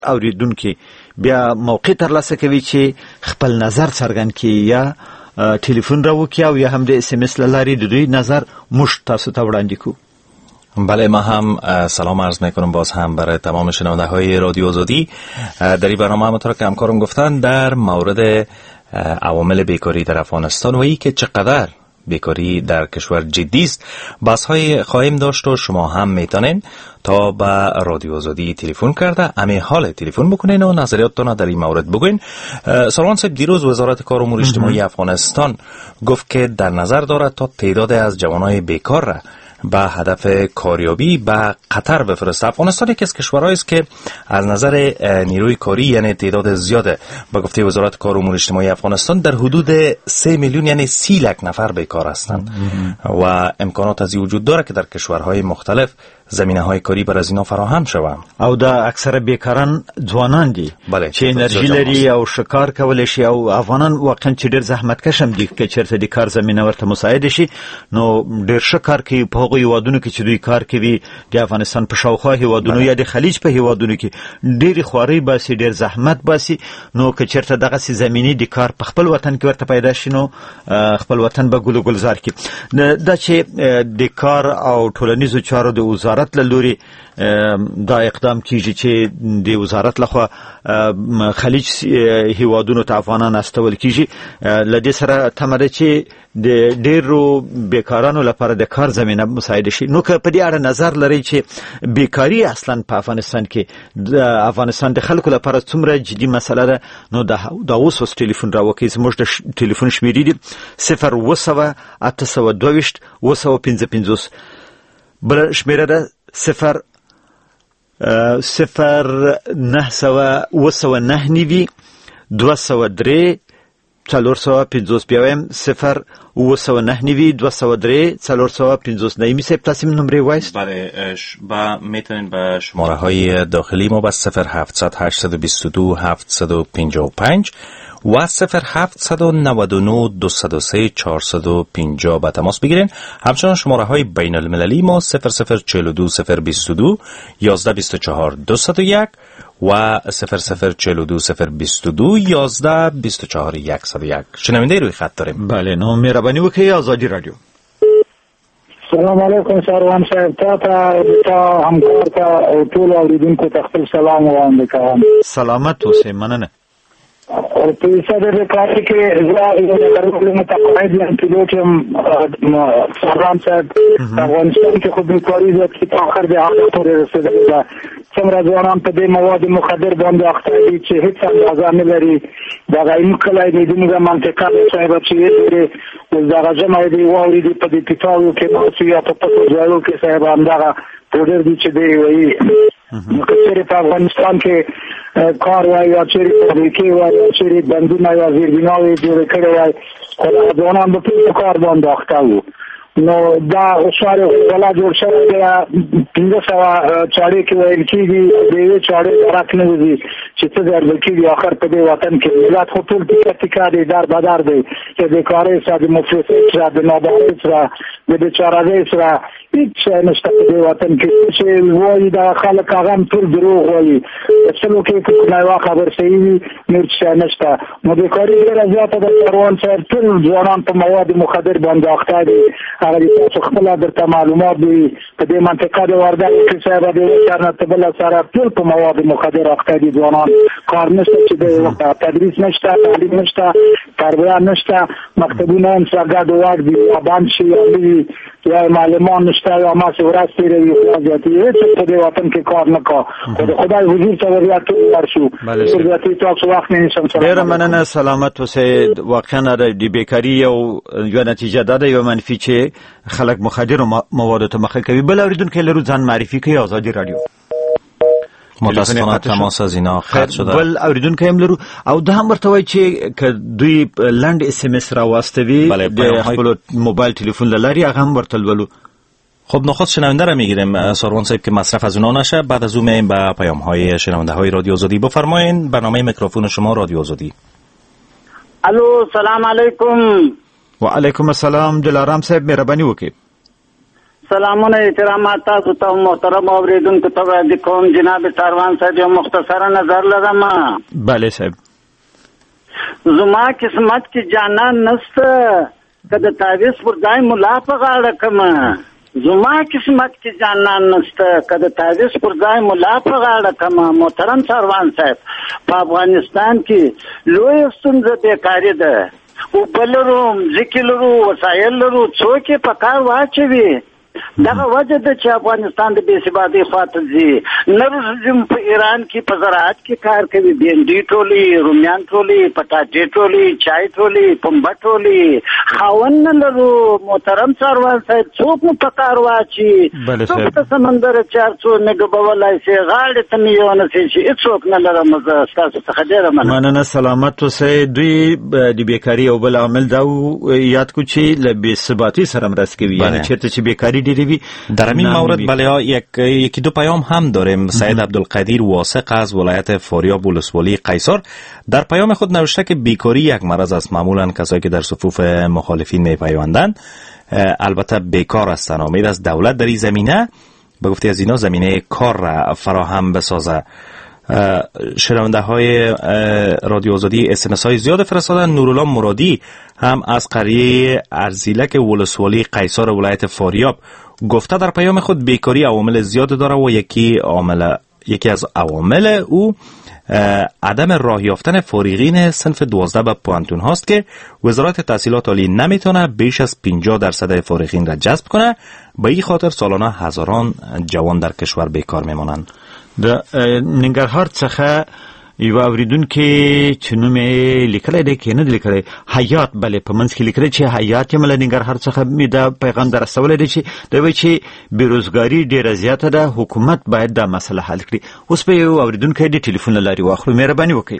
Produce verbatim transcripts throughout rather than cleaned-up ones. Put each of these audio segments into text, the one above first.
اوریدونکو بیا موقع ترلاسه کوي چې خپل نظر څرګند کړي یا ټلیفون راوکړي او یا هم د اس ام اس لارې د دوی نظر موږ تاسو ته وړاندې کوو. بله، ما هم سلام عرض میکنم باز هم برای تمام شنونده های رادیو آزادی. در این برنامه همونطور که همکارم گفتن در مورد عوامل بیکاری در افغانستان و ای که چقدر بیکاری در کشور جدی است بحث های خواهیم داشت و شما هم میتونین تا به رادیو آزادی تلفن کرده امی حال تلفن بکنین و نظریاتتون در این مورد بگوین. سروان صاحب، دیروز وزارت کار و امور اجتماعی افغانستان گفت که در نظر دارد تا تعداد از جوانای بیکار را به هدف کاریابی به قطر بفرسته. افغانستان یکی از کشورهایی است که از نظر نیروی کاری یعنی تعداد زیاده، به گفته وزارت کار و امور اجتماعی افغانستان در حدود سه میلیون یعنی سی لک نفر بیکار هستند و امکانات از این وجود داره که در کشورهای مختلف زمینه های کاری بر از اینا فراهم شوه. او دا اکثر بیکاران ځوانان دي چې انرژي لري او شکار کولای شي او افغانان واقعا چې ډېر زحمت کشم دي که چېرته د کار زمینه ورته مساعد شي نو ډېر ښه کار کوي په هغو هیوادونو کې چې دوی کار کوي د افغانستان په شاوخوا هیوادونو یا د خلیج په هیوادونو کې ډېرې خوارۍ باسي، ډېر زحمت باسي. نو که چېرته دغسې زمینې د کار په خپل وطن کې ورته پیدا شي نو خپل وطن به ګل و ګلزار کړي. دا چې د کار او ټولنیزو چارو د وزارت له لوري دا اقدام کیږي چې د وزارت لخوا خلیج هیوادونو ته افغانان استول کیږي، لدې سره تمه ده چې د ډېرو بیکارانو لپاره د کار زمینه مساعد شي. نو که په دې اړه نظر لرئ چې بیکاری اصلا په افغانستان کې د افغانستان د خلکو لپاره څومره جدي مسله ده نو دا اوس اوس ټلیفون راوکړئ. زموږ د ټلیفون شمیرې دي صفر اوه سوه اته سوه دوه ویشت اوه سوه پنځه پنځوس. بله شمیره ده صفر صفر نه سوه اوه سوه نهه نوي دوه سوه درې څلور سوه پنځوس. بیا وایم صفر اوه سوه نهه نوي دوه سوه درې څلور سوه پنځوس. نایمی صاحب تاسو نمره وایست؟ بله، با میتونین به شماره های داخلی ما با صفر هفتصد هشتصد و بیست و دو هفتصد و پنجاه و پنج و صفر هفتصد و نود و نه دویست و سه چهارصد و پنجاه به تماس بگیرین. همچنان شماره های بین المللی ما صفر صفر چهل و دو صفر بیست و دو یازده بیست و چهار دویست و یک و صفر صفر چهل و دو صفر بیست و دو یازده بیست و چهار صد و یک. شنونده روی خط داریم. بله، نو مهربانی وکړئ. آزادی رادیو. سلام علیکم سروان صاحب، تا ته تا همکار ته او ټول اوریدونکو ته خپل سلام وړاندې کوم. سلامت اوسئ. مننه. اور په صدر کاری کې زه یو درول متقاعد یم، پیلوټ یم. سروان صاحب، افغانستان کې خو بیکاري زیات چې په اخر د هغه پورې رسېدلې ده. څومره ځوانان په دې مواد مخدر باندې اخته دي چې هیڅ اندازه نه لري. دغه ایم کلی دی زموږ منطقه صاحب چې یې اوس دغه جمع دی واورېدي په دې پیټاو کې نو یا په پټو ځایو کې صاحب همدغه پوډر دي چې دی وایي. نو که چېرې په افغانستان کې کار وای یا چېرې فابریکې وای یا چېرې بندونه یا زیربناوې جوړې کړې وای خو دغه ځوانان به ټول په کار باندې اخته وو. نو دا ښار ولا جوړ شوی دی پنځه سوه چاړې کې ویل کېږي د یوې چاړې درک نه وځي چې څه ضربه کېږي آخر په دې وطن کې ملت خو ټول ټیکه ټیکه دی، در بدر دی چې د بیکارۍ سره د مفلسۍ سره د نادارۍ سره د بېچارهګۍ سره هېڅ شی نشته په دې وطن کې چې وایي دغه خلک هغه هم ټول دروغ وایي. سلو کې که کومه یوه خبر صحیح وي نور شی نشته. نو بیکاري ډېره زیاته ده سروان صاحب. ټول ځوانان په مواد مخدر باندې اخته دي. هغه د تاسو خپله درته معلومات دي په دې منطقه د وردګ کې صاحب د یوه چار نه بله سره ټول په مواد مخدر اخته دي ځوانان. کار نشته چې د تدریس نشته، تعلیم نشته، تربیه نشته، مکتبونه هم سره ګډ وډ دي یا بند شي یا نوي یا معلمان نشته یا ماسې ورځ تېروي خو زیاتې هېڅ په دې وطن کې کار نه کا. خو د خدای حضور ته ور ټول ورشو. زیاتې تاسو وخت نه نیسم. ډېره مننه. سلامت اوسئ. واقعا د بیکاري یو یوه نتیجه ده، یوه منفي چې خلک مخدرو موادو ته مخه کوي. بل اوریدونکی لرو ځان معرفي کوي. آزادی رادیو. متاسفانه تماس از اینا قطع شده. بل اوریدونکی هم لرو او دا هم ورته وایي چې که دوی لنډ اس ام اس راواستوي د خپل موبایل تلفن له لارې هغه هم ورته لولو. خب نخست شنونده را میگیریم سروان صاحب که مصرف از اونا نشه. بعد از اون میایم به پیام های شنونده های رادیو آزادی. بفرمایید برنامه میکروفون شما رادیو آزادی. الو سلام علیکم. و علیکم السلام. دلارام صاحب مهرباني وکړئ. سلامونه احترامات تاسو ته محترم اوریدونکو ته د کوم جناب سروان صاحب یو مختصره نظر لرم. بله صاحب. زما قسمت کې جانان نسته که د تعویض پر ځای ملا په غاړه کمه. زما قسمت کې جانان نسته که د تعویض پر ځای ملا په غاړه کمه. محترم سروان صاحب په افغانستان کې لویه ستونزه بیکاري ده. اوبه لرو، ځمکې لرو، وسایل لرو، څوک یې په کار واچوي. دغه وجه ده چې افغانستان د بې ثباتۍ خواته ځي. نه رژیم په ایران کې په زراعت کې کار کوي، بینډي ټولي، رومیان ټولي، پټاټې ټولي، چای ټولي، پنبه ټولي، خاوند نه لرو. محترم سروان صاحب څوک مو په کار واچي؟ څوک ته سمندر چار څو نه ګبولی شي، غاړې ته مې یو نه شي چې هېڅوک نه لرم. زه ستاسو څخه ډېره مننه. مننه، سلامت اوسئ. دوی د بیکاري یو بل عامل دا یاد کړو چې له بې ثباتۍ سره مرسته کوي. یعنی چېرته چې بیکاري در همین مورد بله یک یکی دو پیام هم داریم. سید عبدالقدیر واثق از ولایت فاریاب ولسوالی قیصر در پیام خود نوشته که بیکاری یک مرض است. معمولا کسایی که در صفوف مخالفین میپیوندند البته بیکار هستند. امید از دولت در این زمینه به گفته از اینا زمینه کار را فراهم بسازه. شنونده های رادیو آزادی اس ام اس های زیاد فرستادن. نورالله مرادی هم از قریه ارزیلک ولسوالی قیصر ولایت فاریاب گفته در پیام خود بیکاری عوامل زیاد داره و یکی عامل یکی از عوامل او عدم راه یافتن فارغین صنف دوازده به پوانتون هاست که وزارت تحصیلات عالی نمیتونه بیش از پنجاه درصد فارغین را جذب کنه. به این خاطر سالانه هزاران جوان در کشور بیکار میمانند. د ننګرهار څخه یو اوریدونکي چې نوم یې لیکلی دی، که نه دی لیکلی، حیات بلې په منځ کې لیکلی چې حیات یم له ننګرهار څخه مې دا پیغام در رسولی دی چې دی وایي چې بېروزګاري ډېره زیاته ده، حکومت باید دا مسله حل کړي. اوس به یو اوریدونکی د ټلیفون له لارې واخلو. مهرباني وکړئ.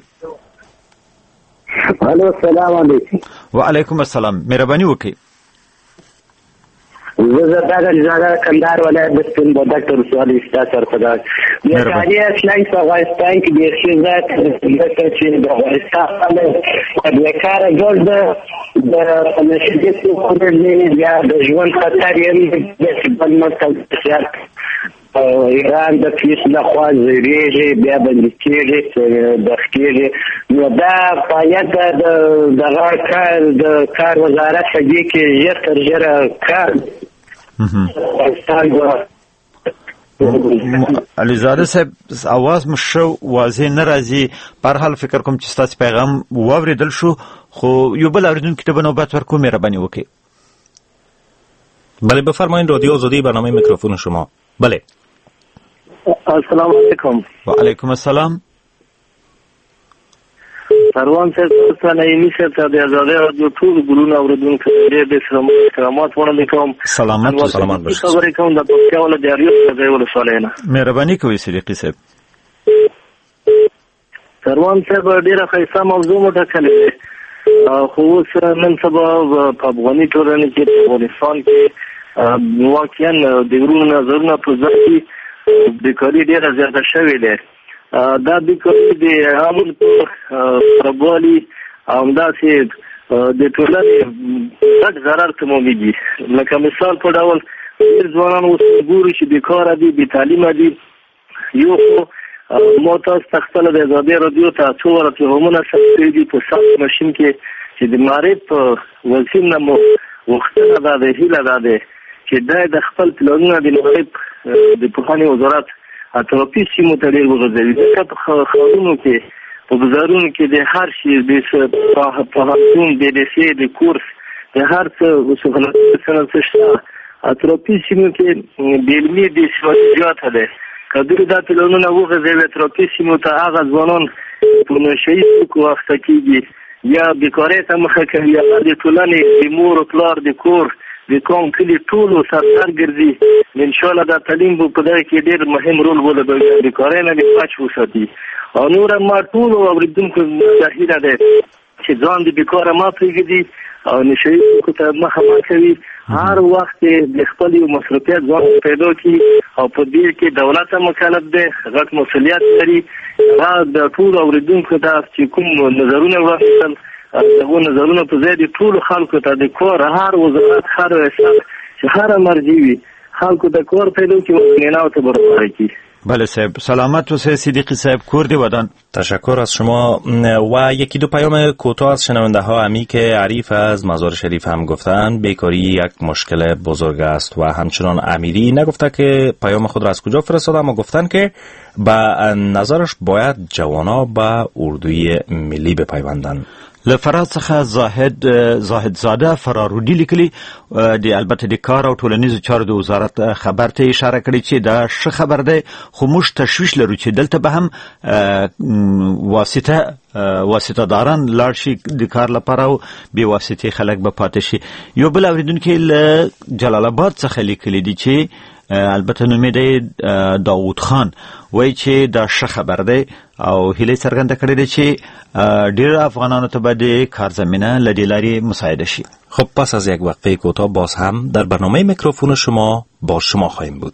الو، السلام علیکم. وعلیکم السلام. مهرباني وکړئ. زه زرداګر زاده کندهار ولایت د سپین بولدک ولسوالۍ ستا سرپرست. بیکاري اصلاً په افغانستان کې بیخي زیات ځکه چې د افغانستان خلک بیکاره جوړ ده. د نشي څخه بیا د ژوند خطر یې بل ملک ایران د پیس لخوا زیریږي، بیا بندي کېږي، دغه کېږي. نو دا باید د دغه کار د کار وزارت په دې کې ژر تر ژره کار علیزاده صاحب اواز مو شو واضح نه راځي. په هر حال فکر کوم چې ستاسو پیغام واورېدل شو، خو یو بل اوریدونکي ته به نوبت ورکړو. مهرباني وکړئ. بله بفرمایید. رادیو آزادی، برنامه میکروفون شما. بله. السلام علیکم. و علیکم السلام. سروان صاحب څنګه یې نشه د آزادۍ رادیو ټول ګلونه اوریدونکو ته د سلامات وړاندې کوم. سلامات او سلامات باشئ. خبرې کوم د پکتیا ولایت دیاریو ځای ولسوالۍ نه. مهرباني کوئ صدیقي صاحب. سروان صاحب ډیره ښایسته موضوع مو ټاکلې ده، خو اوس نن سبا په افغاني ټولنه کې په افغانستان کې واقعا د غرونو نظرونه په ځای کې بیکاري ډیره زیاته شوې ده. دا بیکاري د عامل په خرابوالي او همداسې د ټولنې غټ ضرر تمامېږي. لکه مثال په ډول ډېر ځوانان اوس ګوري چې بیکاره دي، بې تعلیمه دي. یو خو ما تاسو ته خپله د ازادۍ راډیو ته څو واره پیغامونه ثبت کړي دي په سخت ماشین کې چې د معرف په وسیل نه مو غوښتنه دا ده، هیله دا ده چې دا د خپل پلانونه د معرف د پوهنې وزارت اطرافي سیمو ته ډېر وغځوي. ځکه په ښارونو کې په بازارونو کې د هر شي د پوهنتون د لیسې د کورس د هر څه سهولتونه څه شته. اطرافي سیمو کې د علمي د زیاته ده. که دوی دا پلانونه وغځوي اطرافي سیمو ته، هغه ځوانان په نشهیي توکو اخته کېږي یا بیکارۍ ته مخه کوي، یا د ټولنې د مور و پلار د کور د قوم کلي ټولو سرسر ګرځي. انشاءالله دا تعلیم به په دغه کې ډېر مهم رول ولوبوي، بیکارۍ نه دې بچ وساتي. او نوره ما ټولو اورېدونکو ته هیله ده چې ځان د بیکاره ما پرېږدي او نشهیي توکو ته مخه مه کوي. هر وخت د خپل یو مصروفیت ځان پیدا کړي او په دې کې دولت هم مکلف دی، غټ مسؤلیت لري. دا د ټولو اورېدونکو ته چې کوم نظرونه واخیستل، دغه نظرونه په ځای د ټولو خلکو ته د کار هر وزارت، هر ریاست چې هر مرجع وي، خلکو د کور پیدا کې نه او ته برابر کی. بله صاحب، سلامت اوسه صدیقی صاحب، کردی ودان. تشکر از شما. و یکی دو پیام کوتاه از شنونده ها همی که عریف از مزار شریف هم گفتن بیکاری یک مشکل بزرگ است و همچنان امیری نگفته که پیام خود را از کجا فرستاده، اما گفتن که به نظرش باید جوانا به اردوی ملی بپیوندن. لفراد څخه زاهد زاهد زاده فرارودی لیکلی دی البته د کار او ټولنیزو چارو د وزارت خبر ته اشاره کړې چې دا ښه خبر دی، خو موږ تشویش لرو چې دلته به هم واسطه واسطه داران لاړ شي د کار لپاره او بې واسطې خلک به پاتې شي. یو بل اورېدونکی له جلال آباد څخه لیکلی دی چې البته نوم یې داود خان، وایي چې دا ښه خبر دی او هیله څرګنده کړې ده چې ډېر افغانانو ته به د کار زمینه له دې لارې مساعده شي. خب پس از یک وقفه کوتاه باز هم در برنامه میکروفون شما با شما خواهیم بود.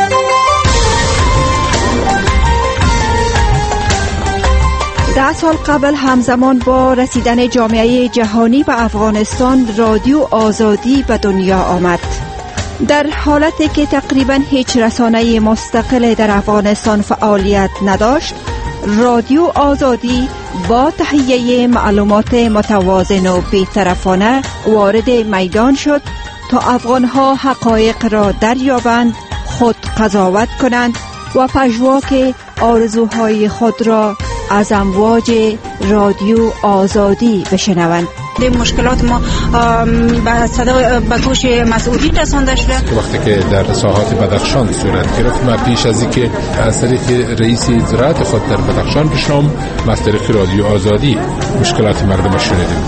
ده سال قبل همزمان با رسیدن جامعه جهانی به افغانستان رادیو آزادی به دنیا آمد. در حالتی که تقریبا هیچ رسانه مستقل در افغانستان فعالیت نداشت، رادیو آزادی با تهیه معلومات متوازن و بی‌طرفانه وارد میدان شد تا افغانها حقایق را دریابند، خود قضاوت کنند و پژواک آرزوهای خود را از امواج رادیو آزادی بشنوند. ده مشکلات ما به صدا به گوش مسئولین رسانده شده. وقتی که در ساحات بدخشان صورت گرفت، ما پیش از اینکه از طریق رئیس زراعت خود در بدخشان بشنم، ما از طریق رادیو آزادی مشکلات مردم شنیدیم.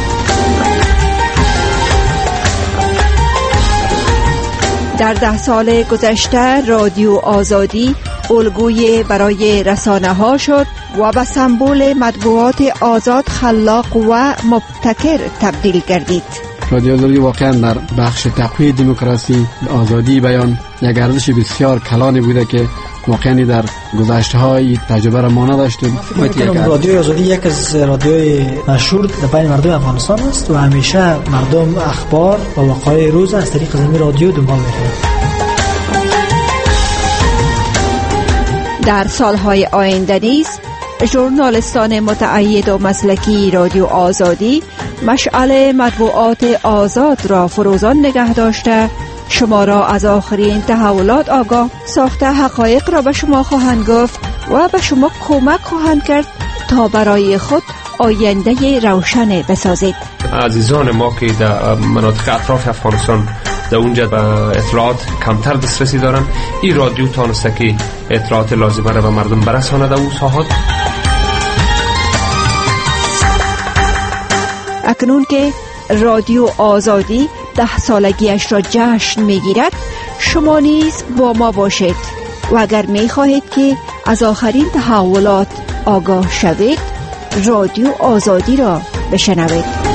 در ده سال گذشته رادیو آزادی الگوی برای رسانه ها شد و به سمبل مطبوعات آزاد، خلاق و مبتکر تبدیل گردید. رادیو آزادی واقعا در بخش تقویت دموکراسی، آزادی بیان یک ارزش بسیار کلانی بوده که واقعا در گذشته های تجربه را ما نداشتیم. رادیو آزادی یک از رادیوی مشهور در بین مردم افغانستان است و همیشه مردم اخبار و وقایع روز از طریق زمین رادیو دنبال می‌کنند. در سالهای آینده نیز ژورنالیستان متعهد و مسلکی رادیو آزادی مشعل مطبوعات آزاد را فروزان نگه داشته، شما را از آخرین تحولات آگاه ساخته، حقایق را به شما خواهند گفت و به شما کمک خواهند کرد تا برای خود آینده روشن بسازید. عزیزان ما که در مناطق اطراف افغانستان در اونجا به اطلاعات کمتر دسترسی دارن، این رادیو تانسته که اطلاعات لازمه را به مردم برسانه در اون ساحات. اکنون که رادیو آزادی ده سالگیش را جشن میگیرد، شما نیز با ما باشید و اگر میخواهید که از آخرین تحولات آگاه شوید، رادیو آزادی را بشنوید.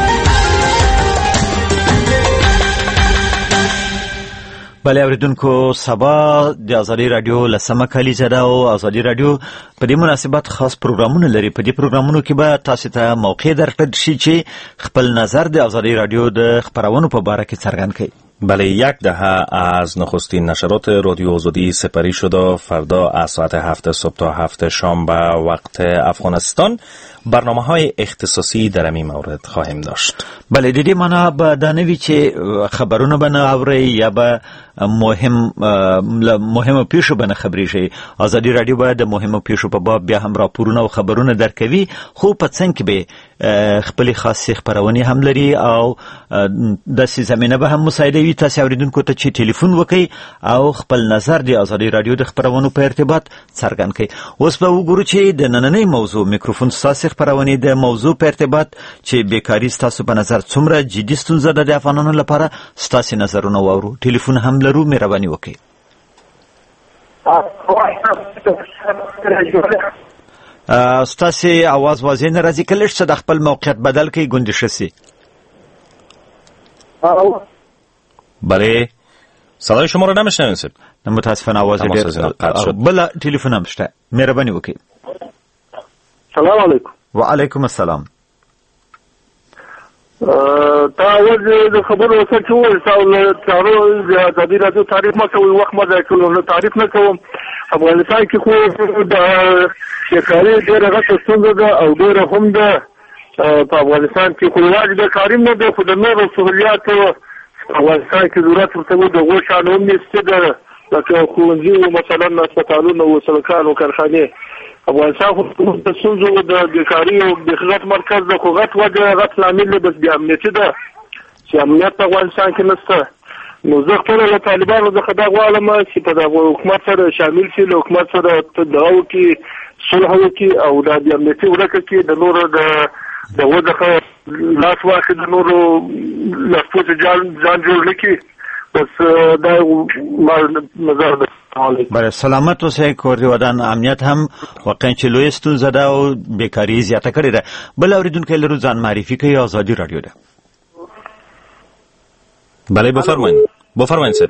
بله اوریدونکو، سبا د ازادي رادیو لسمه کلیزه ده او ازادي رادیو په دې مناسبت خاص پروګرامونه لري. په دې پروګرامونو کې به تاسو ته موقع درکړل شي چې خپل نظر د ازادي رادیو د خبرونو په باره کې څرګند کړئ. بله، یک دهه از نخستین نشرات رادیو آزادی سپری شد و فردا از ساعت هفت صبح تا هفت شام به وقت افغانستان برنامه های اختصاصی در این مورد خواهیم داشت. بله، د دې معنا به دا نه وي چې خبرونه به نه اورئ یا به مهم مهمو پیښو به نه خبرېږئ. ازادي رادیو به د مهمو پیښو په باب بیا هم راپورونه او خبرونه درکوي، خو په څنګ کې به خپلې خاصې خپرونې هم لري او داسې زمینه به هم مساعده وي تاسې اورېدونکو ته چې ټلیفون وکړئ او خپل نظر د ازادي رادیو د خپرونو په ارتباط څرګند کړئ. اوس به وګورو چې د نننۍ موضوع میکروفون ستاسې خپرونې د موضوع په ارتباط چې بیکاري ستاسو په نظر څومره جدي ستونزه ده د افغانانو لپاره، ستاسې نظرونه واورو. ټلیفون هم لرو، مهرباني وکړئ. ستاسې आवाज واضح نه راځي، که لږ څه د خپل موقعیت بدل کړئ ګوندې ښه سي. بله، صدای شما رو نمیشنویم سید. متاسفانه آواز ډېر بل ټلیفون هم شته، مهرباني وکړئ. سلام علیکم. و علیکم السلام. تا اول د خبرو څه چې وایي تاسو تاسو د دې راځو تعریف ما کوي وخت ما دا کوم تعریف نه کوم. افغانستان کې خو د شکاري ډېره غټه ستونزه ده او ډېره هم ده په افغانستان کې خو یوازې د کاریم نه ده خو د نورو سهولیاتو افغانستان کې ضرورت ورته و د هغو شیانو هم نشته ده لکه ښوونځي مثلا هسپتالونه و سړکان و کارخانې. افغانستان خو د ستونزو د بیکاري او د غټ مرکز ده خو غټ وجه غټ لامل دی بس بې امنیتي ده چې امنیت په افغانستان کې نشته. نو زه خپله له طالبانو څخه دا غواړم چې په دغه حکومت سره شامل شي له حکومت سره دغه وکړي صلح وکړي او دا بې امنیتي ورکه کړي د نورو د دغه څخه لاس واخلي د نورو لاسپوڅي ځان جوړ نه کړي. بس دا نظر ده. بله سلامت اوسئ. کور د ودان امنیت هم واقعا چې لویه ستونزه ده او بیکاري زیاته کړې ده. بل اورېدونکی لرو ځان معرفي کوي. ازادي راډیو ده. بله بفرمایید بفرمایید سر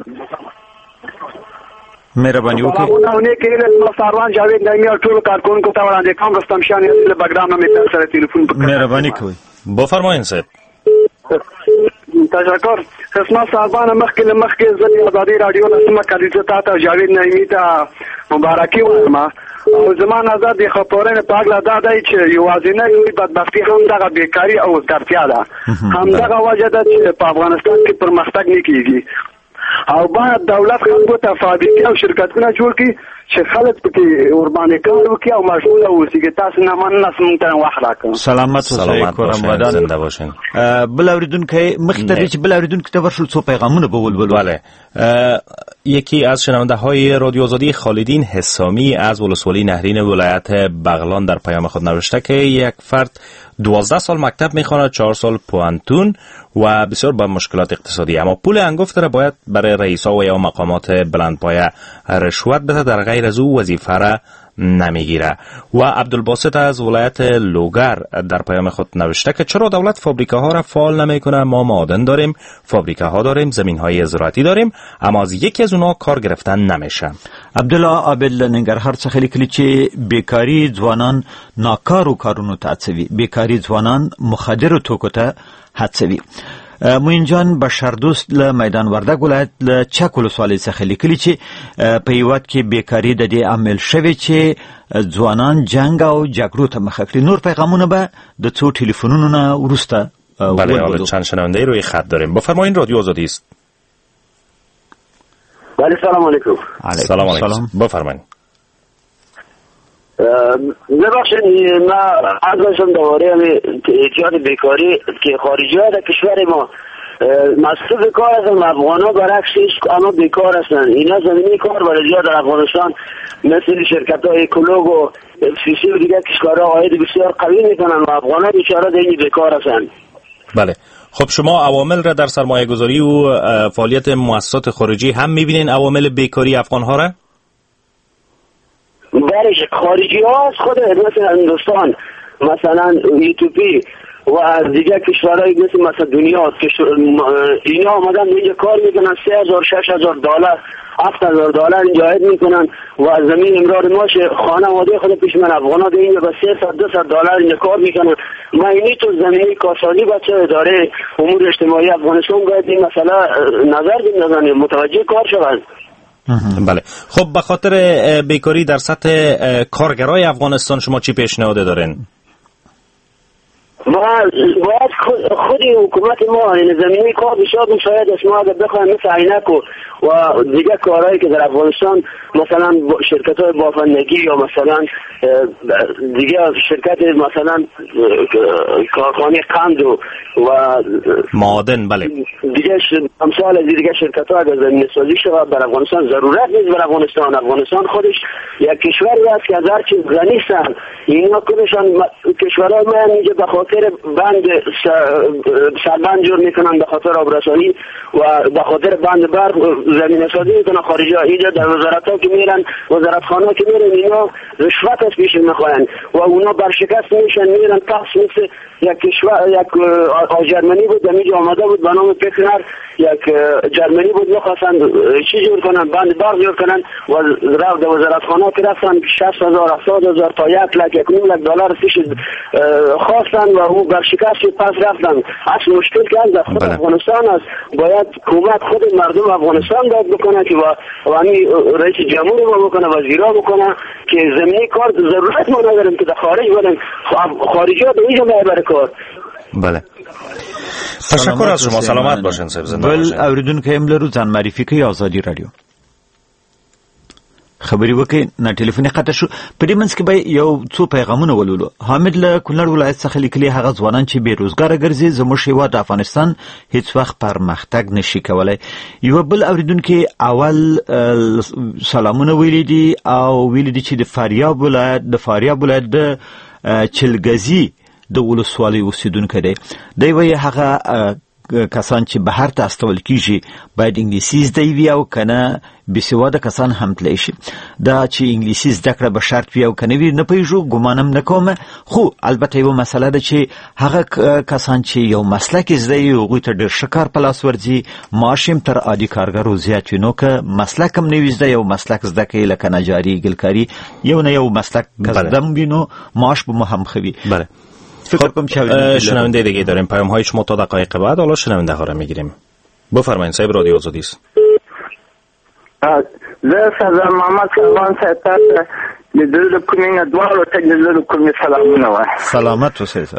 مهرباني وکړئ. باغونه کې له ساروان جاوید نایمي او ټول کارکونکو ته وړاندې کوم رستم شان له بګرام نه مې سره ټلیفون وکړ. مهرباني کوئ. بفرمایید سر. تشکر. خدمت صاحبانه مخکې له مخکې زه ازادي راډیو نه سم کلیزه ته جاوید نایمي ته مبارکي وایم او زما نظر د خبرونو په اړه دا دی چې یوازینی یوې بدبختي هم دغه بیکاري او وزګارتیا ده. همدغه وجه ده چې په افغانستان کې پرمختګ نه کیږي او باید دولت خلکو ته فابریکې او شرکتونه جوړ کړي چې خلک پکې ورباندې کار وکړي او مشغوله اوسي. تاسو نه مننه موږ ته وخت راکړئ. سلامت اوسئ. کورم ودان. زنده باشین. بل اورېدونکی مخکې تر دې چې بل اورېدونکي ته ورشو څو پیغامونه به ولولو. بله یکی از شنونده های رادیو آزادی خالدین حسامی از ولسوالی نهرین ولایت بغلان در پیام خود نوشته که یک فرد دوازده سال مکتب میخواند، چهار سال پوانتون و بسیار با مشکلات اقتصادی، اما پول انگفت را باید برای رئیسا و یا مقامات بلندپایه رشوت بده، در غیر از او وظیفه را نمیگیره. و عبدالباسط از ولایت لوگر در پیام خود نوشته که چرا دولت فابریکه ها را فعال نمیکنه؟ ما معادن داریم، فابریکه ها داریم، زمین های زراعتی داریم، اما از یکی از اونها کار گرفتن نمیشه. عبدالله عابد ننګرهار څخه لیکلي چې بیکاری ځوانان ناکارو کارونو ته هڅوي، بیکاری ځوانان مخدرو توکو ته هڅوي. موین جان بشردوست له میدان وردګ ولایت له چک ولسوالۍ څخه لیکلي چې په هیواد کې بیکاری د دې عامل شوی چې ځوانان جنگ او جګړو ته مخه کړي. نور پیغامونه به د څو ټلیفونونو نه وروسته بله حالا چند شنونده روی خط داریم. بفرمایید رادیو آزادی است. بله سلام علیکم. سلام علیکم. بفرمایید. ببخشید ما از داشتم دوباره اعتیاد بیکاری که خارجی ها در کشور ما مصروف کار هستن، افغان ها برعکسش اما بیکار هستن. اینا زمینی کار برای زیاد در افغانستان مثل شرکت های اکولوگ و فیسی و دیگر کشورها عاید بسیار قوی میکنن و افغان ها بیچاره در این بیکار هستن. بله خب شما عوامل را در سرمایه گذاری و فعالیت مؤسسات خارجی هم میبینین عوامل بیکاری افغان ها را؟ برش خارجی ها از خود مثل هندوستان مثلا ایتوپی و از دیگر کشورهای مثل مثلا دنیا اینا آمدن اینجا کار میکنن، سه هزار شش هزار دلار هفت هزار دلار اینجا عاید میکنن و از زمین امرار ماش خانواده خود پیش من افغان ها اینجا به سیصد دویست دلار اینجا کار میکنن. ما اینی تو زمینی کارسازی بچه اداره امور اجتماعی افغانستان باید این مسئله نظر بندازن، متوجه کار شوند. بله خب به خاطر بیکاری در سطح کارگرای افغانستان شما چی پیشنهاد دارین؟ ما باید خودی حکومت ما این زمینی کار بشاد شاید از ما اگر بخواهیم مثل عینک و و دیگه کارهایی که در افغانستان مثلا شرکت های بافندگی یا مثلا دیگه شرکت مثلا کارخانه قند و و معادن بله دیگه امثال از دیگه شرکت ها اگر زمین سازی شود در افغانستان ضرورت نیست. بر افغانستان افغانستان خودش یک کشوری است که از هر چیز غنی است. اینا کلشان کشورهای ما اینجا به خاطر بند سربند جور میکنن، به خاطر آبرسانی و به خاطر بند برق زمین سازی میکنن. خارجی ها اینجا در وزارت ها که میرن، وزارت خانه ها که میرن، اینا رشوت از پیش میخواین و اونا برشکست میشن میرن پس مثل یک کشور یک جرمنی بود اینجا آمده بود به نام پکنر، یک جرمنی بود میخواستن چی جور کنن، بند برق جور کنن و رفت در وزارت خانه ها که رفتن شصت هزار هفتاد هزار تا یک لک یک نیم دلار پیش خواستن و او برشکست پس رفتن. اصل مشکل که از خود بله. افغانستان است. باید حکومت خود مردم افغانستان داد بکنه که و همین رئیس جمهور ما بکنه، وزیرا بکنه که زمینی کار ضرورت ما نداریم که در خارج برن، خارجی ها به اینجا میبره کار. بله. تشکر از شما. سلامت باشین صاحب. زنده بل باشین. اوریدونکو هم لرو ځان معرفي کوي آزادي رادیو خبري وکي نه ټلیفوني قطع شو. په دې منځ کې به یو څو پیغامونه ولولو. حامد له کونړ ولایت څخه لیکلي هغه ځوانان چې بیروزګاره ګرځي زموږ هیواد افغانستان هیڅ وخت پرمختګ نشي کولای. یو بل اوریدونکو اول سلامونه ویلي دي او ویلي دي چې د فاریاب ولایت د فاریاب ولایت د چلګزي د ولسوالۍ اوسیدونکو دی. دی وایي هغه کسان چې بهر ته استول کیږي باید انګلیسي زده وي او کنه بسواده کسان هم تللی شي. دا چې انګلیسي زده کړه به شرط وي او کنه وي نه پوهیږو، ګمانم نه کوم. خو البته یو مسله ده چې هغه کسان چې یو مسلک زده وي هغوی ته ډېر ښه کار په لاس ورځي، معاش هم تر عادي کارګرو زیات وي. نو که مسلک هم نه وي زده، یو مسلک زده کوي لکه نجاري، ګلکاري، یو نه یو مسلک که زده وي نو معاش به مو هم ښه وي. بله. خب شنونده دیگه داریم. پیام های شما تا دقایق بعد. حالا شنونده ها را میگیریم. بفرمایید صاحب. رادیو آزادی است. زه سردار محمد سلمان صاحب ته د دې کومینه دوه ته د دې کومې سلامونه وای. سلامت اوسئ سر.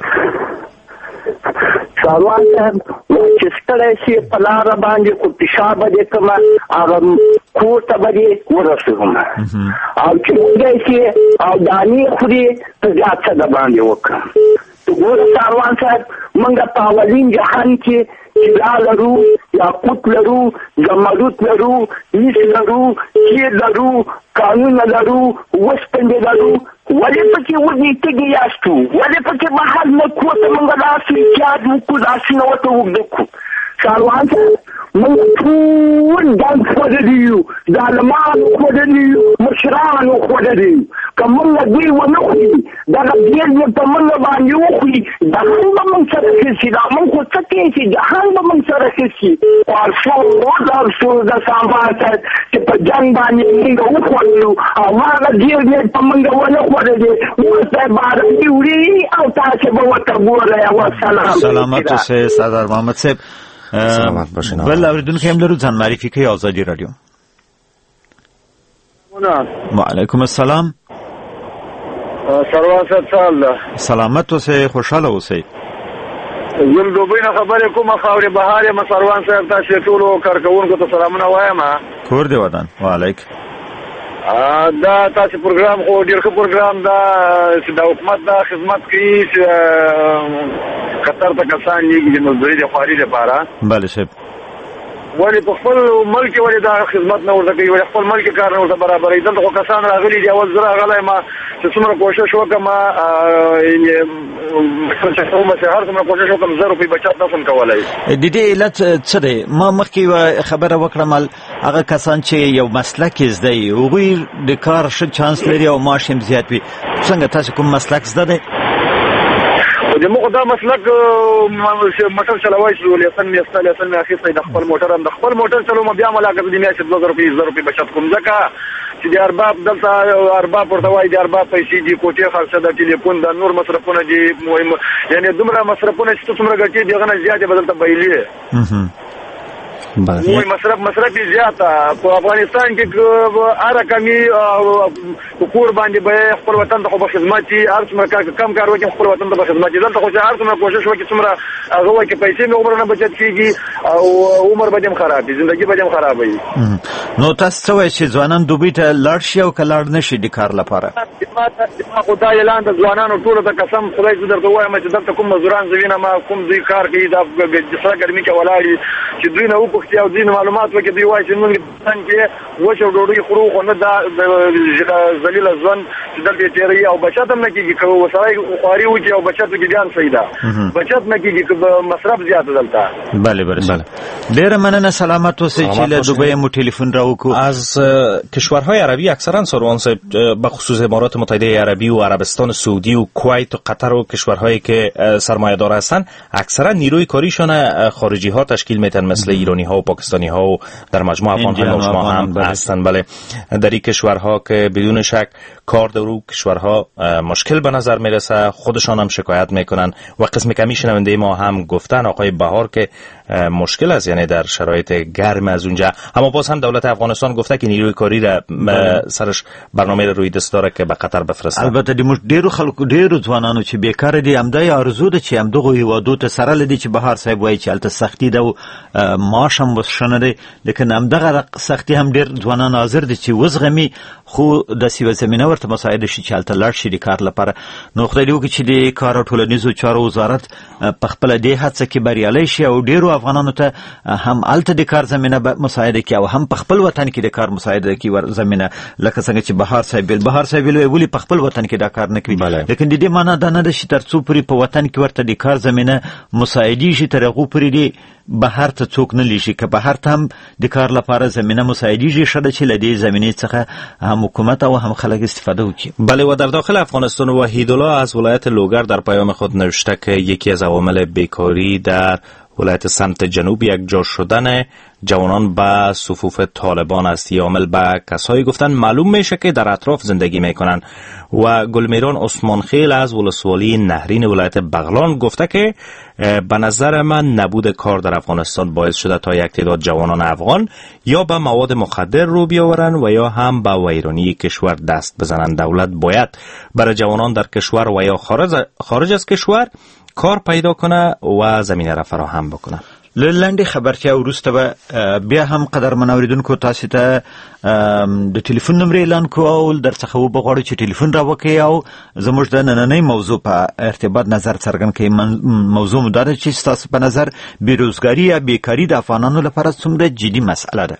سلام صاحب چې ستړی شي په لاره باندې خو پیشاب دې کومه هغه کور ته به ورسوم او چې موږ شي او دانی خوري ته زیات څه د باندې وکړم. تو ګوره سروان صاحب موږ په اولین جهان کې طلا لرو، یاقوت لرو، زمرد لرو، مس لرو، تیر لرو، قانون لرو، وسپنې لرو. ولې پکې ودې تګي یاستو؟ ولې پکې محل نه کوته موږ لاسو احتیاط وکړو، لاسونه ورته اوږده کړو. سروان صاحب موږ ټول ځان خوړلي یو، ظالمانو خوړلي یو، مشرانو خوړلي یو. که موږ دوی ونه خوري دغه بېل یې په موږ باندې وخوري جهان به موږ سره ښه شي. دا موږ خو څه کوي چې جهان به موږ سره ښه شي. خو افسوس افسوس د سامان صاحب چې په جنګ باندې موږ وخوړلو او هغه بېل یې په موږ ونه خوړلې ورته باراني وړي او تاسې به ورته ګورئ. وسلام. سلامت اوسئ سردار محمد صاحب. سلامت باشین. بل اوریدونکو هم لرو ځان معرفي کوي آزادي رادیو. وعلیکم السلام. سروان صاحب سلام. سلامت اوسئ، خوشاله اوسئ. زم دوبۍ نه خبرې کومه خاورې بهار یم. سروان صاحب تاسې ټولو کارکوونکو ته سلامونه وایم. کور دې ودان. وعلیکم. دا تاسې پروګرام خو ډېر ښه پروګرام دا چې د حکومت دا خدمت کوي چې قطر ته کسان لیږي د مزدوري د خواري لپاره. بله صاحب. ولې په خپل ملک کې ولې دا خدمت نه ورته کوي؟ ولې خپل ملک کې کار نه ورته برابروي؟ دلته خو کسان راغلي دي. اول زه راغلی ما چې څومره کوشش وکړم چې هر څومره کوشش وکړم زه روپۍ بچت نشم کولی. د دې علت څه دی؟ ما مخکې یوه خبره وکړم، هغه کسان چې یو مسلک یې زده وي هغوی د کار ښه چانس لري او معاش هم زیات وي. څنګه تاسې کوم مسلک زده دی؟ د موږ دا مسلک موټر چلوای شو، لیسن مې اخیستی لیسن مې اخیستی د خپل موټر هم د خپل موټر چلوم بیا مو لاګه د میاشتې دوه زره روپۍ زر روپۍ بچت کوم ځکه چې د ارباب دلته ارباب ورته وایي د ارباب پیسې دي، کوټې خرڅه ده، ټلیفون ده، نور مصرفونه دي، یعنې دومره مصرفونه چې ته څومره ګټې دي هغه نه زیاتې به دلته بیلې. وای مصرف مصرف زیاته په افغانستان کې هر کمی کور باندې به خپل وطن ته خو خدمت دي، هر څومره کم کار وکړي خپل وطن ته خدمت دي. دلته خو هر څومره کوشش وکړي څومره هغه وایي چې پیسې مې عمر نه بچت کیږي او عمر به هم خراب وي، ژوندګي به هم خراب وي. نو تاسو څه وایئ چې ځوانان دوبۍ ته لاړ شي او که لاړ نه شي د کار لپاره؟ ما خو دا اعلان د ځوانانو ټولو ته قسم خدای زه درته وایم چې دلته کوم مزدوران زه وینم کوم دوی کار کوي د سره ګرمي کې ولاړ دي چې دوی نه وپوښتي او دوی نه معلومات وکړي. دوی وایي چې موږ افغانستان کې وچه ډوډۍ خورو خو نه دا ذلیله ژوند چې دلته یې تېروي او بچت هم نه کېږي. که سړی خواري وکړي او بچت وکړي بیا هم صحیح ده، بچت نه کېږي که مصرف زیات دلته. بله بله. ډېره مننه. سلامت اوسئ چې له دوبۍ مو ټلیفون را وکړو. از کشورهای عربی اکثرا سروان صاحب به خصوص امارات متحده عربی و عربستان سعودی و کویت و قطر و کشورهایی که سرمایه‌دار هستند اکثرا نیروی کاریشان خارجی ها تشکیل میدن، مثل ایرانی ها و پاکستانی ها و در مجموع افغان های شما هم هستند. بله در این کشورها که بدون شک کار در رو کشورها مشکل به نظر میرسه، خودشان هم شکایت میکنن و قسم کمی شنونده ما هم گفتن آقای بهار که مشکل است، یعنی در شرایط گرم از اونجا. اما باز هم دولت افغانستان گفته که نیروی کاری را سرش برنامه را روی دست داره که به قطر بفرسته. البته د ډیرو خلکو ډیرو ځوانانو چې بیکاره دي همدای آرزو ده چې همدغه هیوادو ته سره لدی چې بهار صاحب وایي چې هلته سختی ده او معاش هم وسشنه دی، لیکن همدغه سختی هم ډیر ځوانان حاضر دي چې وزغمي، خو داسې یوه زمینه ورته مساعد شي چې هلته لاړ شي د کار لپاره. نو خدای دې وکړي چې د کار او ټولنیزو چارو وزارت په خپله دې هڅه کې بریالی شي او ډیرو افغانانو ته هم هلته د کار زمینه مساعده کړي او هم په خپل وطن کې د کار مساعده کړي زمینه، لکه څنګه چې بهار صاحب ویل بهار صاحب ویل ولې په خپل وطن کې دا کار نه کوي. لیکن د دې معنا دا نه ده چې تر څو پورې په وطن کې ورته د کار زمینه مساعدي شي تر هغو پورې د بهر ته څوک نه لیشي، که بهر ته هم د کار لپاره زمینه مساعدیږي ښه ده چې له دې زمینې څخه هم حکومت او هم خلک استفاده وکړي. بله، و در داخل افغانستان وحیدالله از ولایت لوگر در پیام خود نوشته که یکی از عوامل بیکاری در ولایت سمت جنوب یک جا شدن جوانان به صفوف طالبان است. این عامل به کسایی گفتن معلوم میشه که در اطراف زندگی میکنن. و گلمیران عثمان خیل از ولسوالی نهرین ولایت بغلان گفته که به نظر من نبود کار در افغانستان باعث شده تا یک تعداد جوانان افغان یا به مواد مخدر رو بیاورن و یا هم به ویرانی کشور دست بزنن. دولت باید برای جوانان در کشور و یا خارج, خارج از کشور کار پیدا کنه و زمینه را فراهم بکنه. لنډه خبرتیا وروسته به بیا هم قدرمن اوریدونکو تاسو ته د ټلیفون نمبر اعلان کوو او درڅخه وبغواړو چې ټلیفون راوکړئ او زموږ د نننۍ موضوع په ارتباط نظر څرګند کړئ. موضوع مو دا ده چې ستاسو په نظر بیروزګاري یا بیکاري د افغانانو لپاره څومره جدي مسئله ده.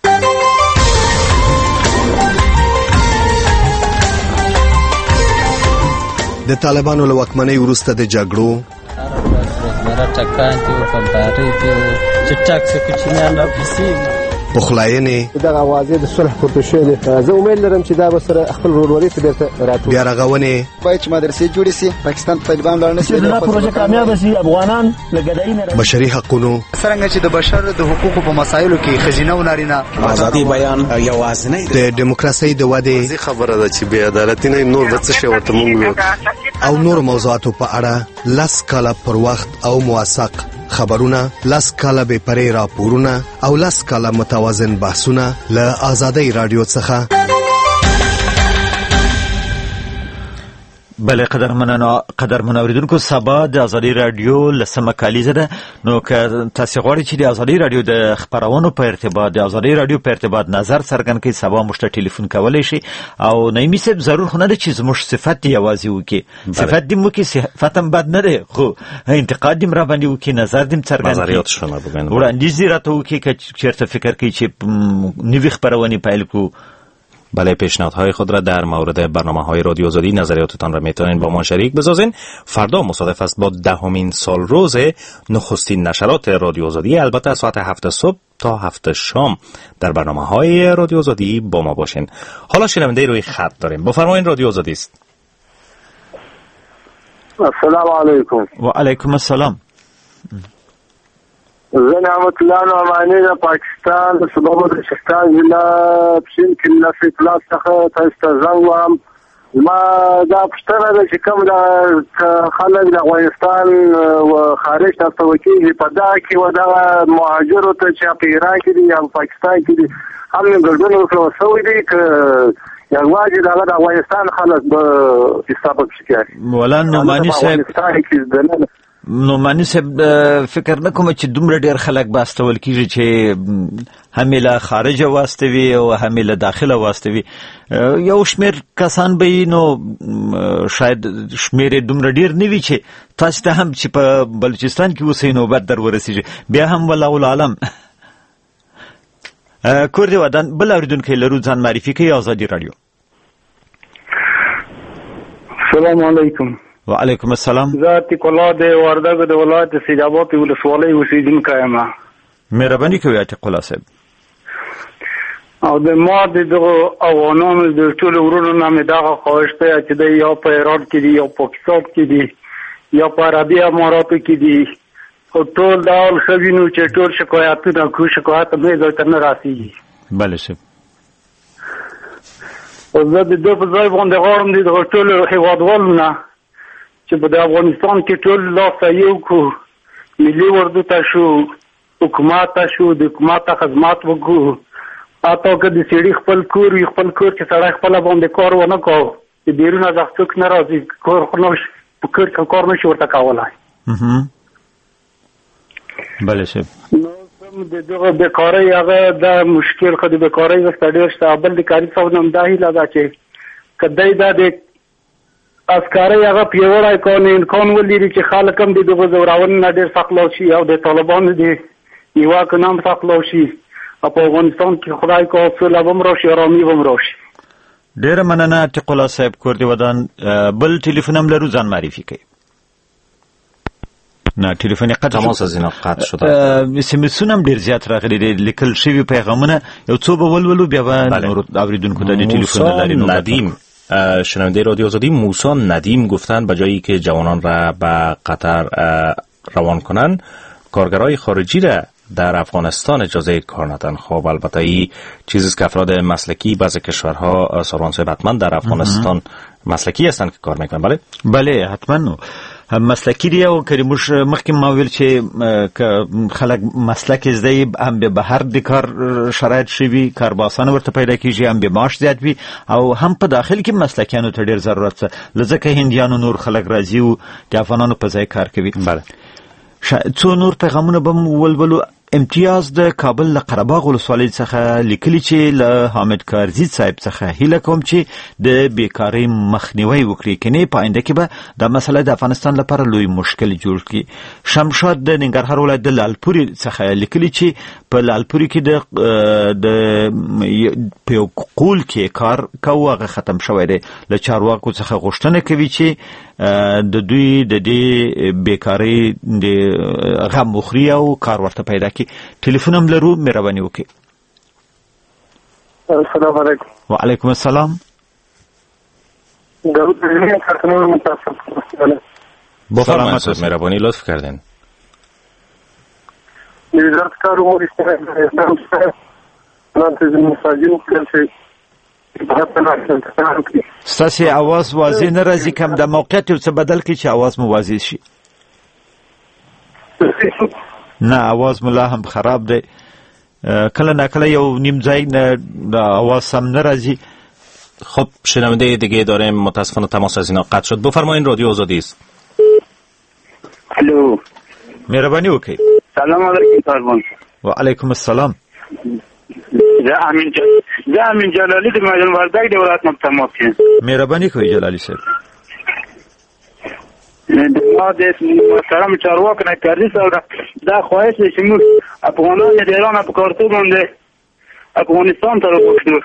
د طالبانو له واکمنۍ وروسته د جګړو ټکان دی او کمپاري دی چې ټاکس کوچنیان راپسې بخلاینې دغه اوازې د صلح پورته شوې ده. زه امید لرم چې دا به سره خپل ورورولي ته بیرته راتلو. بیا رغونې باید چې مدرسې جوړې سي، پاکستان طالبان لاړ نه شي، دا پروژه کامیاب شي، افغانان له ګډای نه بشري حقوقو څنګه چې د بشر د حقوقو په مسایلو کې خزینه و نارینه آزادي بیان یوازنۍ د دیموکراسي د ودې خبره ده چې بې عدالتي نه نور به څه شی ورته مونږ او نور موضوعاتو په اړه لاس کاله پر وخت او موثق خبرونه، لاس کاله به پرې راپورونه او لاس کاله متوازن بحثونه له آزادۍ رادیو څخه. بله قدرمنانو قدرمن اوریدونکو، سبا د ازادي رادیو لسمه کالیزه ده. نو که تاسو غواړئ چې د ازادي رادیو د خبرونو په ارتباط د ازادي رادیو په ارتباط نظر څرګند کړئ، سبا موږ ته ټلیفون کولی شي. او نایمي صاحب ضرور خو نه ده چې زموږ صفت دی یوازې وکړي، صفت دې وکړي، صفت هم بد نه دی، خو انتقاد دې را باندې وکړي، نظر دې څرګند کړي، وړاندیز دې راته وکړي که چېرته فکر کوي چې نوې خبرونې پیل کړو. بله، پیشنهادهای خود را در مورد برنامه‌های رادیو آزادی نظریاتتان را میتونین با ما شریک بسازین. فردا مصادف است با دهمین سال روز نخستین نشرات رادیو آزادی، البته ساعت هفت صبح تا هفت شام در برنامه‌های رادیو آزادی با ما باشین. حالا شنونده روی خط داریم، بفرمایید. رادیو آزادی است. السلام علیکم. و علیکم السلام. زه نعمت الله نعمانی د پاکستان د صوبه بلوچستان ضلع پښین کله په پلاس څخه تاسو ته زنګ وم. ما دا پښتنه ده چې کوم د خلک د افغانستان او خارج ته توکي په دا کې و دا مهاجرو ته چې په ایران کې دي یا پاکستان کې دي هم ګردونه وسوي دي ک یا واجب دا د افغانستان خلک به استفاده کوي. مولانا نعمانی صاحب نعمانی صاحب فکر نه کوم چې دومره ډیر خلک به استول کیږي چې همې له خارجه واستوي او همې له داخله واستوي. یو شمیر کسان به نو شاید شمیر دومره ډیر نه وي چې تاسو ته هم چې په بلوچستان کې اوسئ نوبت در ورسیږي. بیا هم والله العالم. کور دې ودان بل اوریدونکی لرو، ځان معرفي کوي. ازادي رادیو. السلام علیکم. وعلیکم السلام. ذاتی کلا د وردګ د ولایت سیداباد ولسوالۍ اوسیدونکی یم. مهرباني کوئ عتیق الله صاحب. او د ما د دغه افغانانو د ټولو ورونو نه مې دغه خواهش دی چې دی یا په ایران کې دي یا پاکستان کې دي یا په عربي اماراتو کې دي، او ټول دا ول شوینو چې ټول شکایتونه کو شکایت مې ځای ته نه راسي. بله صاحب. او زه د دې په ځای باندې غواړم د دغه ټولو هېوادوالو نه چې په د افغانستان کې ټول لاس یو کړو، ملي اردو ته شو، حکومت ته شو، د حکومت ته خدمات وکړو. حتی که د سړي خپل کور وي، خپل کور کې سړی خپله باندې کار ونه کوو، د بیرون از څوک نه راځي، کور خو نه په کور کې کار نشي ورته کولی. بله صاحب. نو د دغه بېکارۍ هغه د مشکل خو د بېکارۍ ورته ډېر شته. بل د کاري صاحب نه همدا هیله ده چې که دی دا د عسکرۍ هغه پیاوړی کانې امکان ولري چې خلک هم د دغه زورونې نه ډېر سخت لاس شي او د طالبانو د نیواکو نه هم سخت لاس شي او په افغانستان کې خدای که سوله به هم راشي، ارامي به هم راشي. ډېره مننه عتیق الله صاحب کوردي ودان. بل ټلیفون هم لرو، ځان معرفي کوي. نه ټلیفون قطع تماس از اینا قطع شده. اس ام اس هم ډیر زیات راغلي دي، لیکل شوی پیغامونه یو څو به ولولو بیا به نور اوریدونکو ته د ټلیفون لري. ندیم شنونده رادیو آزادی، موسی ندیم گفتن به جایی که جوانان را به قطر روان کنن، کارگرای خارجی را در افغانستان اجازه کار ندن. خب البته این چیزی که افراد مسلکی بعضی کشورها سروان صاحب حتما در افغانستان مسلکی هستند که کار میکنن. بله بله حتما هم مسلکی دی او کړي. موږ مخکې ما ویل چې خلک مسلک زده هم به بهر د کار شرایط شوي، کار به اسانه ورته پیدا کیږي، هم به معاش زیات وي او هم په داخل کې مسلکیانو ته ډېر ضرورت څه لځکه هندیانو نور خلک راځي او د افغانانو په ځای کار کوي. بله څو نور پیغامونه به ولولو. امتیاز د کابل له قرهباغ ولسوالۍ څخه لیکلي چې له حامد کارزي صاحب څخه هیله کوم چې د بیکارۍ مخنیوی وکړي، کني په آینده کې به دا مسله د افغانستان لپاره لوی مشکل جوړ کړي. شمشاد د ننګرهار ولایت د لالپوري څخه لیکلي چې په لالپوري کې د د په یو قول کې کار کوو هغه ختم شوی دی. له چارواکو څخه غوښتنه کوي چې د دوی د دې بیکارۍ د غم وخوري او کار ورته پیدا کړي. ټلیفون هم لرو، مهرباني وکړئ. السلام علیکم. وعلیکم السلام. بفرمایید مهربانی لطف کردین. وزارت کار امور اجتماعی ستاسې आवाज واضح نه راځي، کم د موقعیت یو څه بدل کړئ چې आवाज مو واضح شي. نه आवाज مو لا هم خراب دی، کله نه کله یو نیم ځای نه د आवाज سم نه راځي. خب شنونده دیگه داریم، متاسفانه تماس از اینا قطع شد. بفرمایید رادیو آزادی است. الو مهربانی وکړئ. سلام علیکم سربان. و علیکم السلام. زه امین زه امین جلالی د میدان وردګ د ولایت نه تماس یم. مهرباني کوئ جلالی صاحب. د ما د محترم چارواکو نه کاری سره دا خواهش چې موږ افغانان د ایران په کارتو باندې افغانستان ته راوښتو.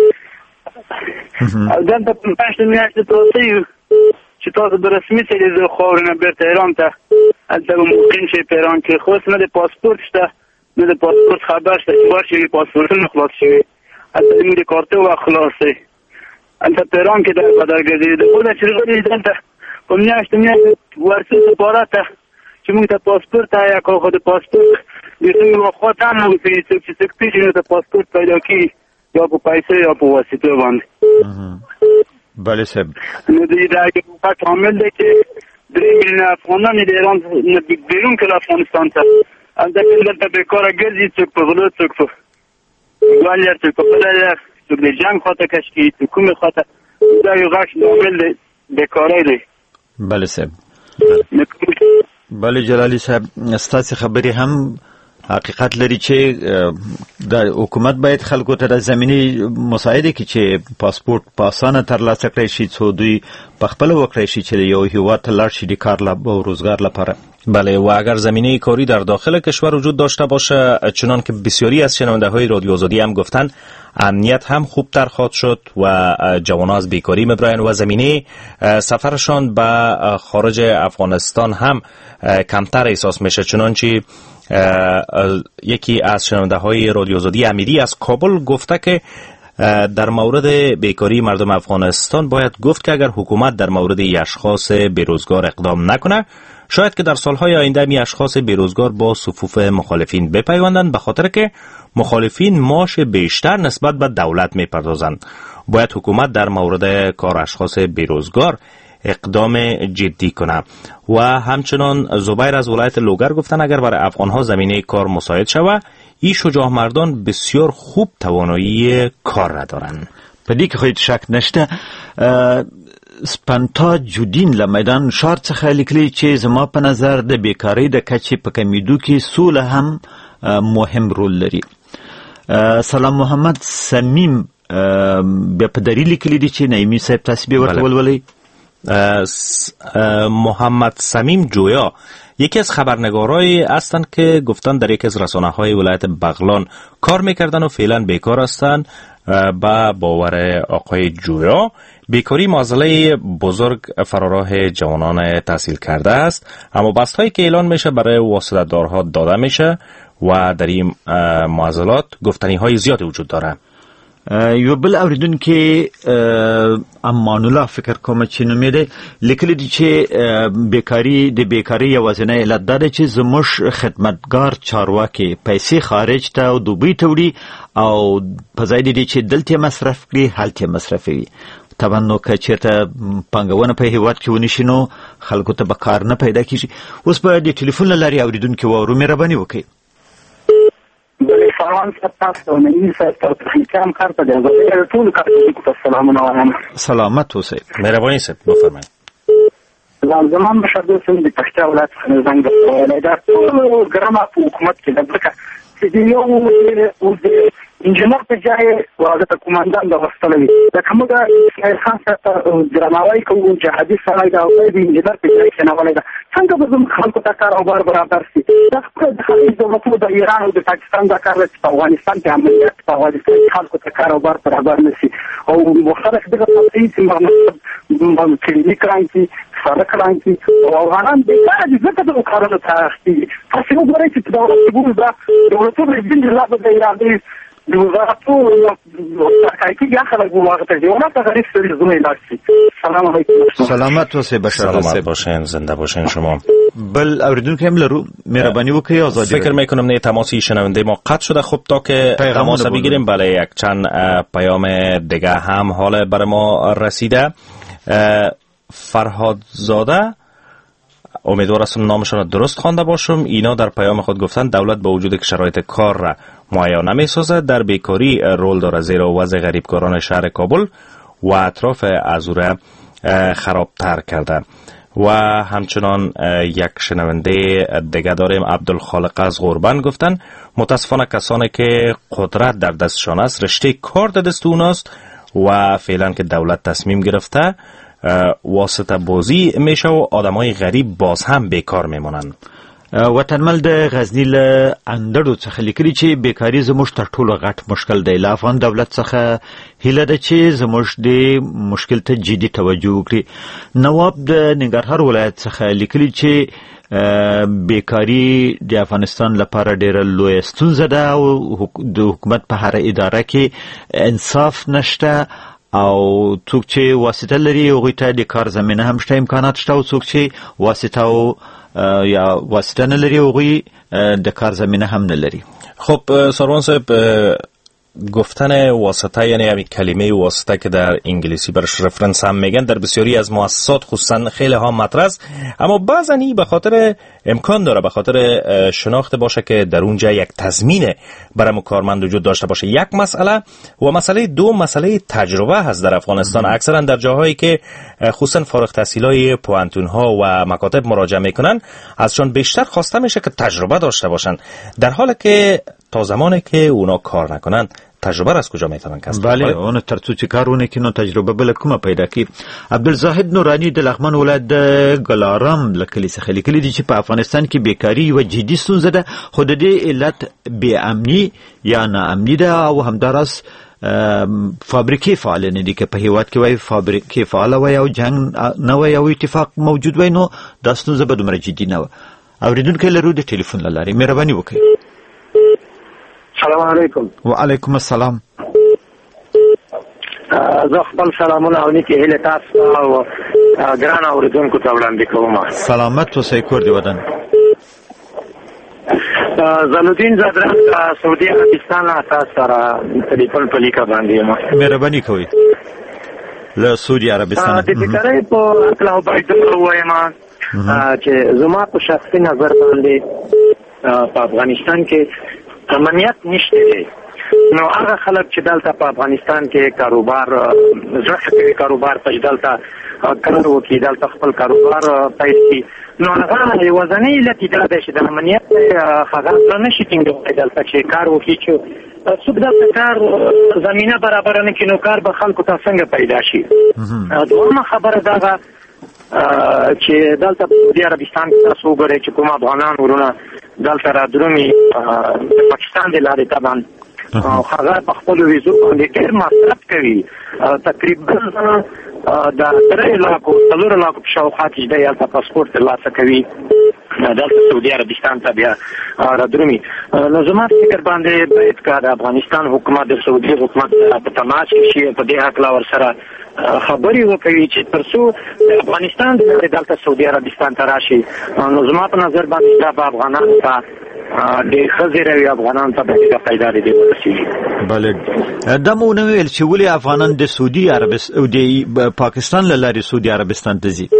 او دلته په پښتون میاشتې تاسو چې تاسو د رسمي سره د خاورینه بیرته ایران ته هلته ممکن شي په ایران کې خو نه د پاسپورت شته، نه د پاسپورت خبر شته چې ورشي پاسپورتونه خلاص شي، هلته زموږ د کارتو وخت خلاص شي. هلته په ایران کې د بدرګرځي د خود چې غوړي دلته په میاشت میاشت ورسې سپارات چې موږ ته پاسپورت یا کو د پاسپورت د څنګه خو ته نه وي چې څه چې د پاسپورت پیدا کی یا په پیسې یا په واسطه باندې. بله صاحب. نو دې دا کې په کامل دی چې درې میلیونه افغانان د ایران نه بیرون کړي افغانستان ته. ان دا دلته به کار ګرځي چې په غلو څوک په ګوالر څوک په لاره څوک د جنگ خاطر کشکی څوک کومه خاطر دا یو غاښ کامل دی بیکاری دی. بله صاحب. بله جلالی صاحب، ستاسې خبرې هم حقیقت لري چې د حکومت باید خلکو ته د زمینی مساعده کړي چې پاسپورت په اسانه ترلاسه کړي شي، څو دوی په خپل وکړي شي چې یو هیواد ته لاړ شي د کار و روزگار لپاره. بله، و اگر زمینه کاری در داخل کشور وجود داشته باشه، چنان که بسیاری از شنونده های رادیو آزادی هم گفتن، امنیت هم خوبتر خواهد شد و جوانان از بیکاری میبراین و زمینه سفرشان به خارج افغانستان هم کمتر احساس میشه. چنانچه یکی از شنونده های رادیو آزادی امیری از کابل گفته که در مورد بیکاری مردم افغانستان باید گفت که اگر حکومت در مورد ای اشخاص بیروزگار اقدام نکنه، شاید که در سالهای آینده می اشخاص بیروزگار با صفوف مخالفین بپیوندند، به خاطر که مخالفین معاش بیشتر نسبت به دولت می پردازند. باید حکومت در مورد کار اشخاص بیروزگار اقدام جدی کنه. و همچنان زبیر از ولایت لوگر گفتن اگر برای افغانها زمینه کار مساعد شود، این شجاع مردان بسیار خوب توانایی کار را دارن. پدې کې خو شک نشته. سپنتا جودین له میدان شار څخه لیکلي چې زما په نظر د بیکاری د کچې په کمیدو کې سوله هم مهم رول لري. سلام محمد سمیم بیا په دری لیکلي دي چې نعیمی صاحب تاسو به ورته ولولئ. محمد سمیم جویا یکی از خبرنگارایی هستند که گفتن در یکی از رسانه‌های ولایت بغلان کار میکردن و فعلا بیکار هستند. با باور آقای جویا بیکاری معضله بزرگ فراراه جوانان تحصیل کرده است، اما بستهایی که اعلان میشه برای واسطه دارها داده میشه و در این معضلات گفتنی های زیاد وجود داره. یو بل اوریدون کې امان الله فکر کوم چې نومېده لیکلي دي چې بیکاری د بیکاری یوازینی علت دا ده چې زموږ خدمتګار چارواکي پیسې خارج ته او دوبۍ ته وړي او په ځای دي چې دلته مصرف کړي هلته مصرفوي. طبعا نو که چېرته پانګونه په هېواد کې ونشي نو خلکو ته به کار نه پیدا کېږي. اوس به د ټلیفون له لارې اوریدونکي واورو، مهرباني وکړئ. سلام تاسو نه یې تاسو ته کوم کار ته د ټول کارکونکو ته سلامونه وایم. سلامت اوسئ. مهرباني صاحب بفرمایئ. سلام زمان بشردو سم د پښتو ولایت څخه زنګ ولاله دا ټول ګرامه په حکومت کې د برکه چې یو او د انجنیر په ځای واده ته کوماندان د وستلوي دا کومه اسماعیل خان سره درناوی کوي جهادي سره دا او د انجنیر په ځای کې نه ولایدا څنګه به زموږ خلکو ته کار او بار برابر شي. دا د خلیج دولتونو د ایران او د پاکستان د کار په افغانستان کې عملیات په افغانستان کې خلکو ته کار او بار برابر نشي او مختلف دغه تفصیل چې کلینیک رانکی سره کلانکی او افغانان د کار د زکه د کارونو تاختی تاسو وګورئ چې دا ورته دا دولتونو د دې لا د ایران د وزارتو تاکي یا خلک وواغته دی اونته غریب سری زونه لاشي. سلام علیکم. سلامت اوسئ. بشر سلامت باشین، زنده باشین شما. بل اوریدونکو هم لرو، مهربانی وکړئ آزادی. فکر میکنم نه تماسی شنونده ما قطع شده. خب تا که تماس بگیریم بله یک چند پیام دیگه هم حال بر ما رسیده. فرهاد زاده امیدوار هستم نامشان را درست خوانده باشم. اینا در پیام خود گفتن دولت با وجود که شرایط کار را مهیا نمی‌سازد در بیکاری رول داره، زیرا وضع غریبکاران شهر کابل و اطراف از او را خرابتر کرده. و همچنان یک شنونده دیگه داریم، عبدالخالق از غربن گفتن متاسفانه کسانی که قدرت در دستشان است رشته کار در دست اوناست و فعلا که دولت تصمیم گرفته واسطه بازی میشه و آدمای غریب باز هم بیکار میمونن. وطنمل د غزنی له اندړو څخه لیکلي چې بیکاری زموږ تر ټولو غټ مشکل دی. له افغان دولت څخه هیله ده چې زموږ د مشکل ته جدي توجه وکړي. نواب د ننګرهار ولایت څخه لیکلي چې بیکاری د افغانستان لپاره ډېره لویه ستونزه ده او د حکومت په هر اداره کې انصاف نشته او څوک چې واسطه لري هغوی ته د کار زمینه هم شته، امکانات شته، او څوک چې واسطه او یا واسطه نه لري هغوی د کار زمینه هم نه لري. خب سروان صاحب گفتن واسطه یعنی همین کلمه واسطه که در انگلیسی برش رفرنس هم میگن در بسیاری از مؤسسات خصوصا خیلی ها مطرح است، اما بعضا این به خاطر امکان داره، به خاطر شناخت باشه که در اونجا یک تضمین برای کارمند وجود داشته باشه. یک مسئله و مسئله دو مسئله تجربه هست در افغانستان. اکثرا در جاهایی که خصوصا فارغ التحصیلای پوهنتون ها و مکاتب مراجعه میکنن ازشون بیشتر خواسته میشه که تجربه داشته باشن، در حالی که تا زمانی که اونا کار نکنن تجربه را از کجا میتونن کسب کنن؟ بله اون ترڅو چې کارونه کینو تجربه بل کومه پیدا کی. عبدالزاهد نورانی د لغمان ولایت د ګلارام لکلی څخه لیکلي دي چې په افغانستان کې بیکاری یو جدي ستونزه ده، خو د دې علت بې امني یا ناامني ده او همداراز فابریکې فعال نه دي. که په هیواد کې وای فابریکې فعال وای او جنگ نه وای او اتفاق موجود وای نو دا ستونزه به دومره جدي نه و. اوریدونکو لرو د ټلیفون لارې مهرباني وکړئ. السلام علیکم. وعلیکم السلام. زه خپل سلامونه او نیکې هیلې تاسو او ګران اوریدونکو ته وړاندې کوم. سلامت اوسئ کور دې ودان. زلودین زدران سعودي عربستان تاسو سره ټلیفون په لیکه باندې ما مهرباني کوئ له سعودي عربستان د فکرې په اطلاع باندې وایم چې زما په شخصي نظر باندې په افغانستان کې امنیت نشته نو هغه خلک چې دلته په افغانستان کې کاروبار زړه کوي کاروبار په دلته کار وکړي دلته خپل کاروبار پیل کړي نو هغه یو ځنې لتی دا چې د امنیت هغه نه شي ټینګ دلته چې کار وکړي چې څوک دلته کار زمينه برابر نه کړي نو کار به خلکو ته څنګه پیدا شي دومره خبره دا چې دلته په سعودي عربستان کې تاسو وګورئ چې کوم افغانان ورونه دلته را درومي پاکستان د لارې تابان او هغه په خپل ویزو باندې ډېر مصرف کوي تقریبا د درې لاکو څلور لاکو په شاوخوا کې د یالتا پاسپورت ترلاسه کوي دلته سعودي عربستان ته بیا را درومي نو زما فکر باندې باید که د افغانستان حکومت د سعودي حکومت په تماس کې شي په دې هکله ورسره خبرې وکوي چې تر څو د افغانستان د دلته سعودي عربستان ته راشي نو زما په نظر باندې دا به افغانانو ته د خزر او افغانان ته به پیدا دي ورسیږي. بله دا مو نو ویل چې ولې افغانان د سعودي عربستان او د پاکستان له لارې سعودي عربستان ته ځي؟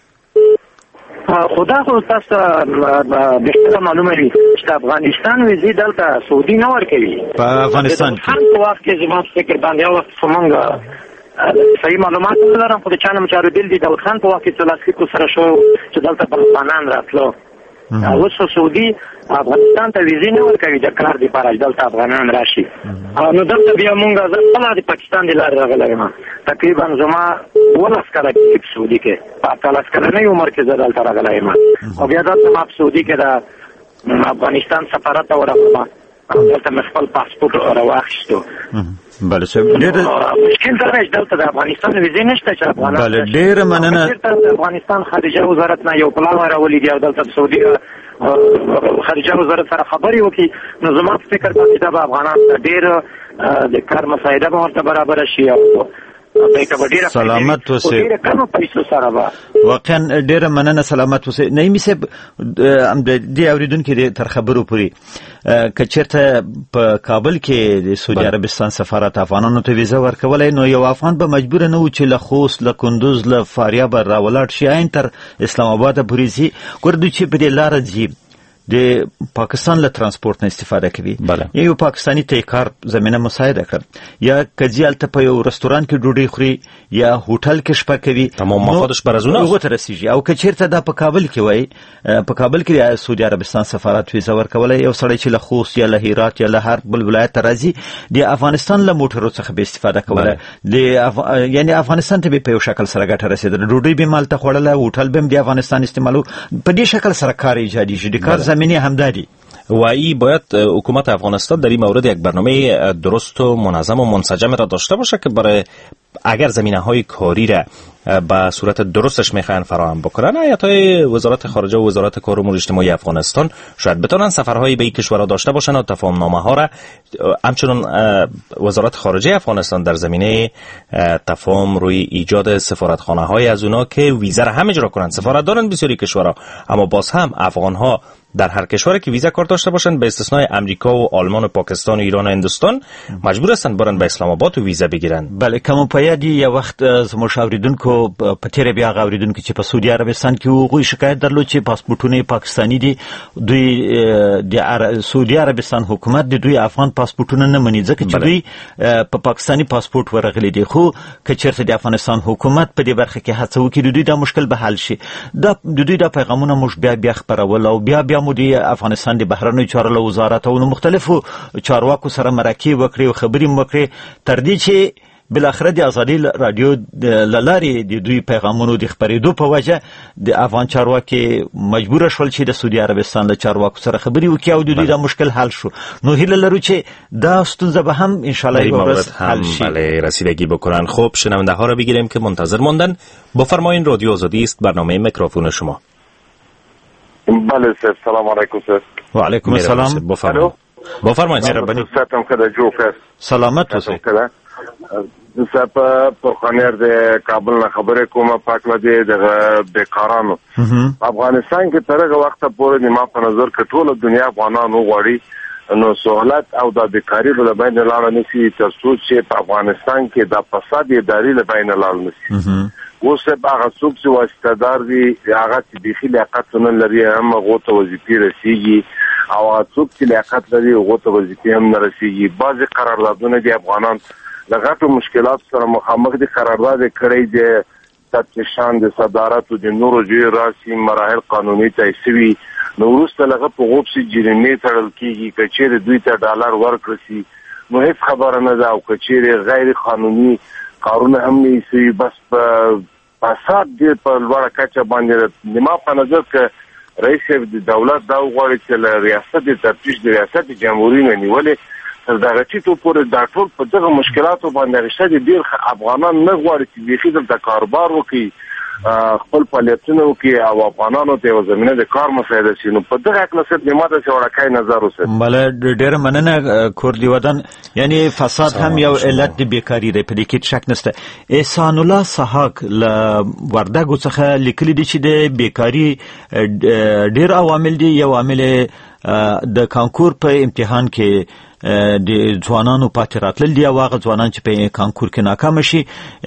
خدا خو تاسو بهتره معلومه وي چې افغانستان ویزه دلته سعودي نه ورکوي په افغانستان کې په وخت کې زما فکر باندې او څنګه صحیح معلومات لرم خو د چانه مچارو دل دي داود خان په وخت کې تلاسکو سره شو چې دلته افغانان راتلو اوس سعودي افغانستان ته ویزه نه ورکوي د کار لپاره دلته افغانان راشي نو دلته بیا مونږ ځکه د پاکستان د لارې راغلی یم تقریبا زما ولس کله کې سعودي کې په اتلس کلنۍ عمر کې زه دلته راغلی یم او بیا دلته ما په سعودي کې د افغانستان سفارت ته ورغلم دلته مې خپل پاسپورټ راواخیستو بله څه ډېر مشکل دا دی دلته د افغانستان ویزې نشته چې افغانان بله ډېره مننه د افغانستان خارجه وزارت نه یو پلان راولي دی او دلته سعودي خارجه وزارت سره خبرې وکړي نو زما په فکر باندې دا به افغانان ته ډېر د کار مساعده به ورته برابره شي او سلامت اوسئ واقعا ډیره مننه سلامت اوسئ نعیمي صاحب ام د دې اوریدونکو د تر خبرو پوری که چېرته په کابل کې د سعودي عربستان سفارت افغانانو ته ویزه ورکولای نو یو افغان به مجبور نه و چې له خوست له کندوز له فاریاب راولاړ شي عین تر اسلام آباد پورې ځي ګوردو چې په دې لاره ځي د پاکستان له ترانسپورت نه استفاده کوي یو پاکستانی ته کار زمينه مساعده کړ یا کځیال ته په یو رستوران کې ډوډۍ خوري یا هوټل کې شپه کوي تمام مخادش برازونه هغه ته رسیږي او کچیرته دا په کابل کې وای په کابل کې د سعودي عربستان سفارت ویزه ورکولای یو سړی چې له خوست یا له هرات یا له هر بل ولایت راځي د افغانستان له موټرو څخه به استفاده کوله د اف... یعنی افغانستان ته به په یو شکل سره ګټه رسیدل ډوډۍ به مالته خوړله هوټل به د افغانستان استعمالو په دې شکل سره کار ایجادي شي د کار زمینه همداری و ای باید حکومت افغانستان در این مورد یک برنامه درست و منظم و منسجم را داشته باشه که برای اگر زمینه های کاری را به صورت درستش میخواین فراهم بکنن ایتای وزارت خارجه و وزارت کار امور اجتماعی افغانستان شاید بتونن سفرهایی به این کشورها داشته باشن و تفاهم نامه ها را همچنین وزارت خارجه افغانستان در زمینه تفاهم روی ایجاد سفارتخانه های از اونا که ویزه را هم اجرا کنن. سفارت دارن بسیاری کشورها اما باز هم افغان ها در هر کشوری که ویزا کار داشته باشن به استثنای امریکا و آلمان و پاکستان و ایران و هندوستان مجبور هستن برن به اسلام آباد و ویزا بگیرن. بله کوم پیادی یو وخت زموږ اوریدونکو په تیر بیا اوریدونکو چې په سعودي عربستان کې وګوي شکایت درلود چې پاسپورتونه پاکستانی دي دوی د سعودي عربستان حکومت د دوی افغان پاسپورتونه نه مني ځکه چې دوی په پاکستانی پاسپورت ورغلي دي خو که چېرته د افغانستان حکومت په دې برخه کې هڅه وکړي د دوی دا مشکل به حل شي. دا د دوی د پیغامونه موږ بیا بیا خبرول او بیا بیا مو د افغانستان د بهرنیو چارو له وزارت او مختلفو چارواکو سره مرکې وکړي او خبرې وکړي تر دې چې بالاخره د ازادي رادیو لارې د دوی پیغامونو د خبرېدو په وجه د افغان چارواکي مجبور شول چې د سعودي عربستان له چارواکو سره خبرې وکړي او د دوی دا مشکل حل شو. نو هیله لرو چې دا ستونزه به هم ان شاء الله یو ورځ حل شي. بله رسیدگی بکنن. خب شنونده ها را بگیریم که منتظر ماندن. بفرمایید رادیو آزادی است برنامه میکروفون شما. بله سر سلام علیکم سر. و علیکم السلام. بفرمایید. بفرمایید. مهربانی. سلام کده جوکر. سلامت باشید. د په قانیر د کابل نه خبرې کومه پاکله دي د بیکارانو افغانستان کې تر هغه وخت پورې ما په نظر کې ټول دنیا افغانانو غواړي نو سہولت او د بیکاری بل باندې لاړ نشي تر څو چې په افغانستان کې د فساد اداري له باندې لاړ نشي اوس هغه څوک چې واسطدار دي هغه چې د خلاقت نه لري هم غوته وظیفې رسیږي او څوک چې لیاقت لري غوته وظیفې هم نه رسیږي بعضی قراردادونه دي افغانان لغاتو مشکلات سره مخامخ دي قرارداد کړی دي تفتیشان د صدارت او د نورو جوی راسي مراحل قانوني تایسوي نو وروسته لغه په غوب سي جریمه تړل کیږي کچېره دوی ته ډالر ورکړي نو هیڅ خبره نه ده او کچېره غیر قانوني کارونه هم نه سي بس په فساد دي په لوړه کچه باندې نیمه په نظر کې رئیس د دولت دا غواړي چې ریاست د تفتیش د ریاست جمهوریت نه نیولې تر دغه چې تو پورې دا ټول په دغه مشکلاتو باندې رښتیا دي ډیر افغانان نه غواړي چې بيخي د کاروبار وکړي خپل فعالیتونه وکړي او افغانانو ته زمينه د کار مساعده شي نو په دغه اکلاسه د ماده څخه ورکای نظر وسه بل ډیر مننه کوردی ودان یعنی فساد هم یو علت د بیکاری دی په دې کې شک نشته احسان الله سحاق ل وردګو څخه لیکلي دي چې د بیکاری ډیر عوامل دي یو عامل د کانکور په امتحان کې د ځوانانو پاتې راتلل دي او هغه ځوانان چې په کانکور کې ناکام شي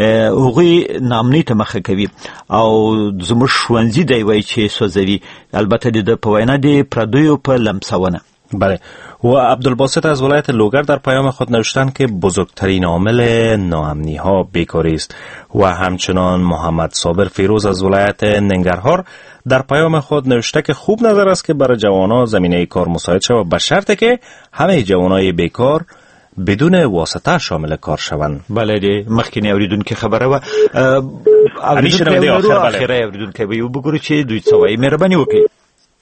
هغوی نامنۍ ته مخه کوي او زموږ ښوونځي دی وایي چې سوځوي البته د په وینا د پردیو په لمسونه بله و عبدالباسط از ولایت لوگر در پیام خود نوشتند که بزرگترین عامل ناامنی ها بیکاری است و همچنان محمد صابر فیروز از ولایت ننگرهار در پیام خود نوشته که خوب نظر است که برای جوانان زمینه کار مساعد شود به شرطی که همه جوانای بیکار بدون واسطه شامل کار شوند. بله دی مخکینی اوریدونکو خبره و اوریدونکو آخره اوریدونکو به یو بګورو چې دوی څه وایي مهرباني وکړئ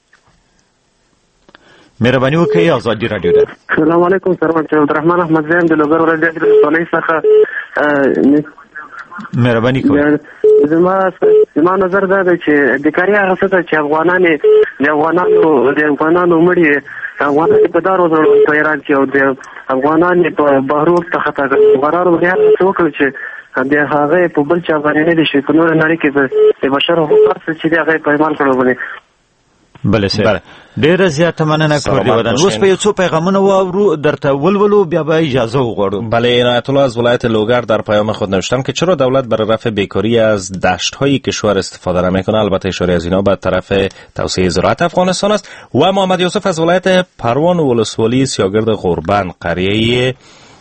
مهرباني وکړئ آزادي رادیو ده. السلام علیکم سرور عبدالرحمن احمد زین د لوګر ولایت د رسولۍ څخه مهرباني کوئ. زما زما نظر دا دی چې بیکاري هغه څه ده چې افغانان د افغانانو د افغانانو مړي افغانان په دارو زړه په ایران کې او د افغانان په بهرور ته خطا قرار ورغله څه وکړي چې د هغه په بل چا باندې نه شي په نور نړۍ کې د بشر حقوق چې هغه په ایمان کړو باندې بله سره ډیره زیاته مننه کوردی ودان اوس په یو څو پیغامونه واورو درته ولولو بیا به اجازه وغواړو. بله عنایت الله از ولایت لوگر در پیام خود نوشتم که چرا دولت برای رفع بیکاری از دشت‌های کشور استفاده نمی‌کنه البته اشاره از اینا به طرف توسعه زراعت افغانستان است. و محمد یوسف از ولایت پروان ولسوالی سیاگرد غربن قریه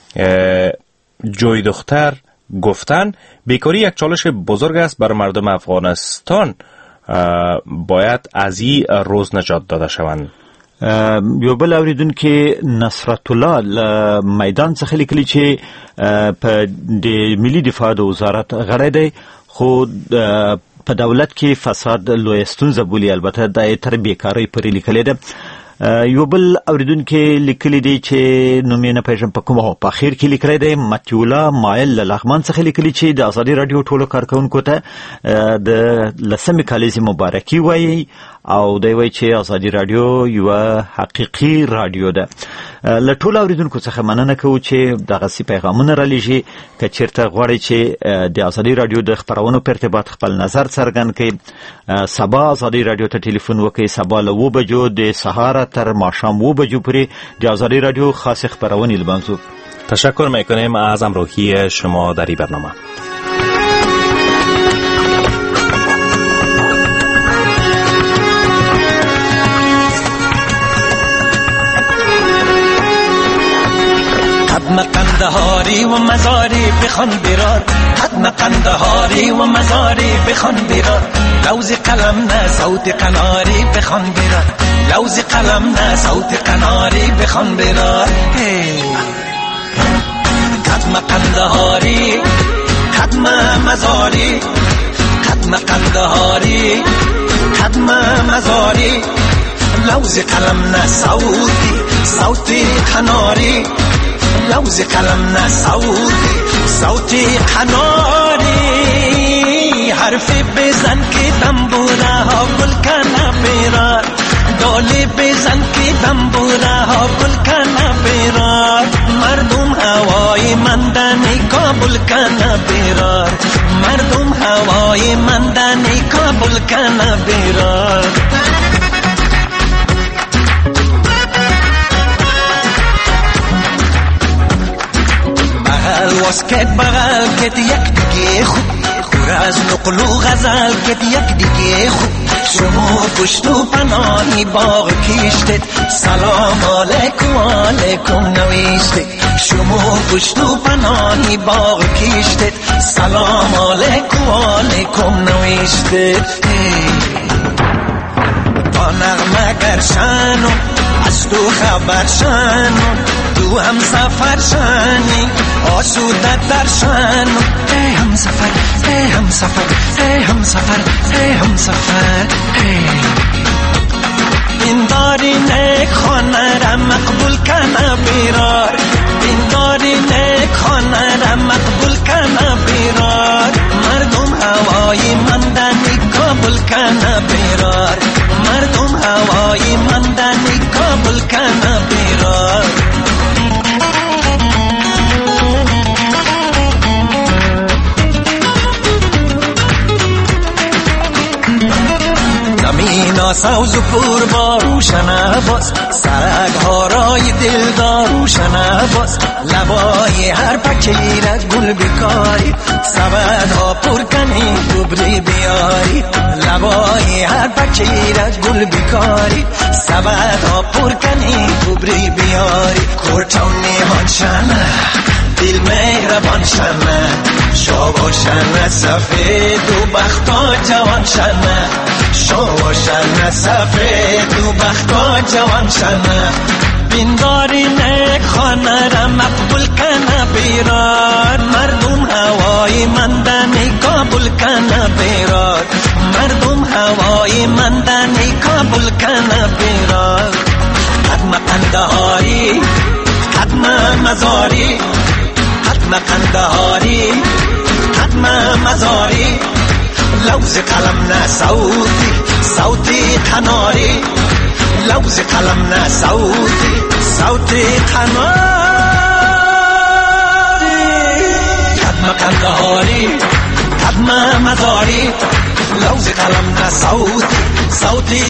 جوی دختر گفتن بیکاری یک چالش بزرگ است بر مردم افغانستان باید از این روز نجات داده شوند. یو بل اوریدونکو نصرت الله میدان څخه لیکلي چې په د ملي دفاع د وزارت غړی دی خو په دولت کې فساد لوی ستونزه بولي البته د تر بیکاری پرې لیکلي ده. یو بل اوریدونکو لیکلي دي چې نوم یې نه پېژنم په کومه په اخر کې لیکلی دی متیولا مایل لغمان څخه لیکلي چې د ازادي رادیو ټولو کارکونکو ته د لسمې کالیزې مبارکي وایي او دی وایي چې ازادي رادیو یو حقیقي رادیو ده. له ټولو اوریدونکو څخه مننه کوو چې دغسې پیغامونه رالیږي که چېرته غواړئ چې د ازادي رادیو د خپرونو په ارتباط خپل نظر څرګند کړئ سبا ازادي رادیو ته ټلیفون وکړئ سبا له اوه بجو د سهار تر ماښام اوه بجو پورې د ازادي رادیو خاص خپرونې لمانځو. تشکر میکنیم از همراهی شما در این برنامه. حتما قندهاری و مزاری بخوان برار حتما قندهاری و مزاری بخوان برار لوز قلم نه صوت قناری بخوان برار لوز قلم نه صوت قناری بخوان برار حتما قندهاری حتما مزاری حتما قندهاری حتما مزاری لوز قلم نه صوتی صوتی قناری لوز قلم نه صوتی صوتی قناری حرفی بزن که دنبوره ها گل کنه بیرار دالی بزن که دنبوره ها گل کنه بیرار مردم هوای مندنی کن کابل کنه بیرار مردم هوای مندنی کابل کنه بیرار بغل واسکت بغل کت یک دیگه خوب خور از نقل و غزل کت یک دیگه خوب شما پشت و پناهی باغ کشتید سلام علیکم علیکم نوشتید شما پشت و پناهی باغ کشتید سلام علیکم علیکم نوشتید با نغمه گرشنو از تو خبر شنو تو هم سفر شنی آسودت در شنو ای هم سفر ای هم سفر ای هم سفر ای هم سفر این داری نیک خانه را مقبول کنه بیرار این داری نیک خانه را مقبول کنه بیرار مردم هوای مندنی کابل کنه بیرار مردم هوای مندنی کابل کنه بیرار زمین سوز و پر با روشن باز سرک ها رای دلدار روشن باز لبای هر پکیرت گل بکاری سبد ها پر کنی گبری بیاری لبای هر پکیرت گل بکاری سبد ها پر کنی گبری بیاری کورتونی هانشنه دل مهربان شنه شابا شنه سفید و بختا جوان شنه شابا شنه سفید و بختا جوان شنه بینداری نیک خانه را مقبول کنه بیرار مردم هوای مندنی کابل کنه بیرار مردم هوای مندنی کابل کنه بیرار قدم قندهاری قدم مزاری قدم قندهاری قدم مزاری لوز قلم نه صوتی صوتی قناری لوز قلم نه صوتی صوتی قناری قدم قندهاری قدم مزاری لوز قلم نه صوتی صوتی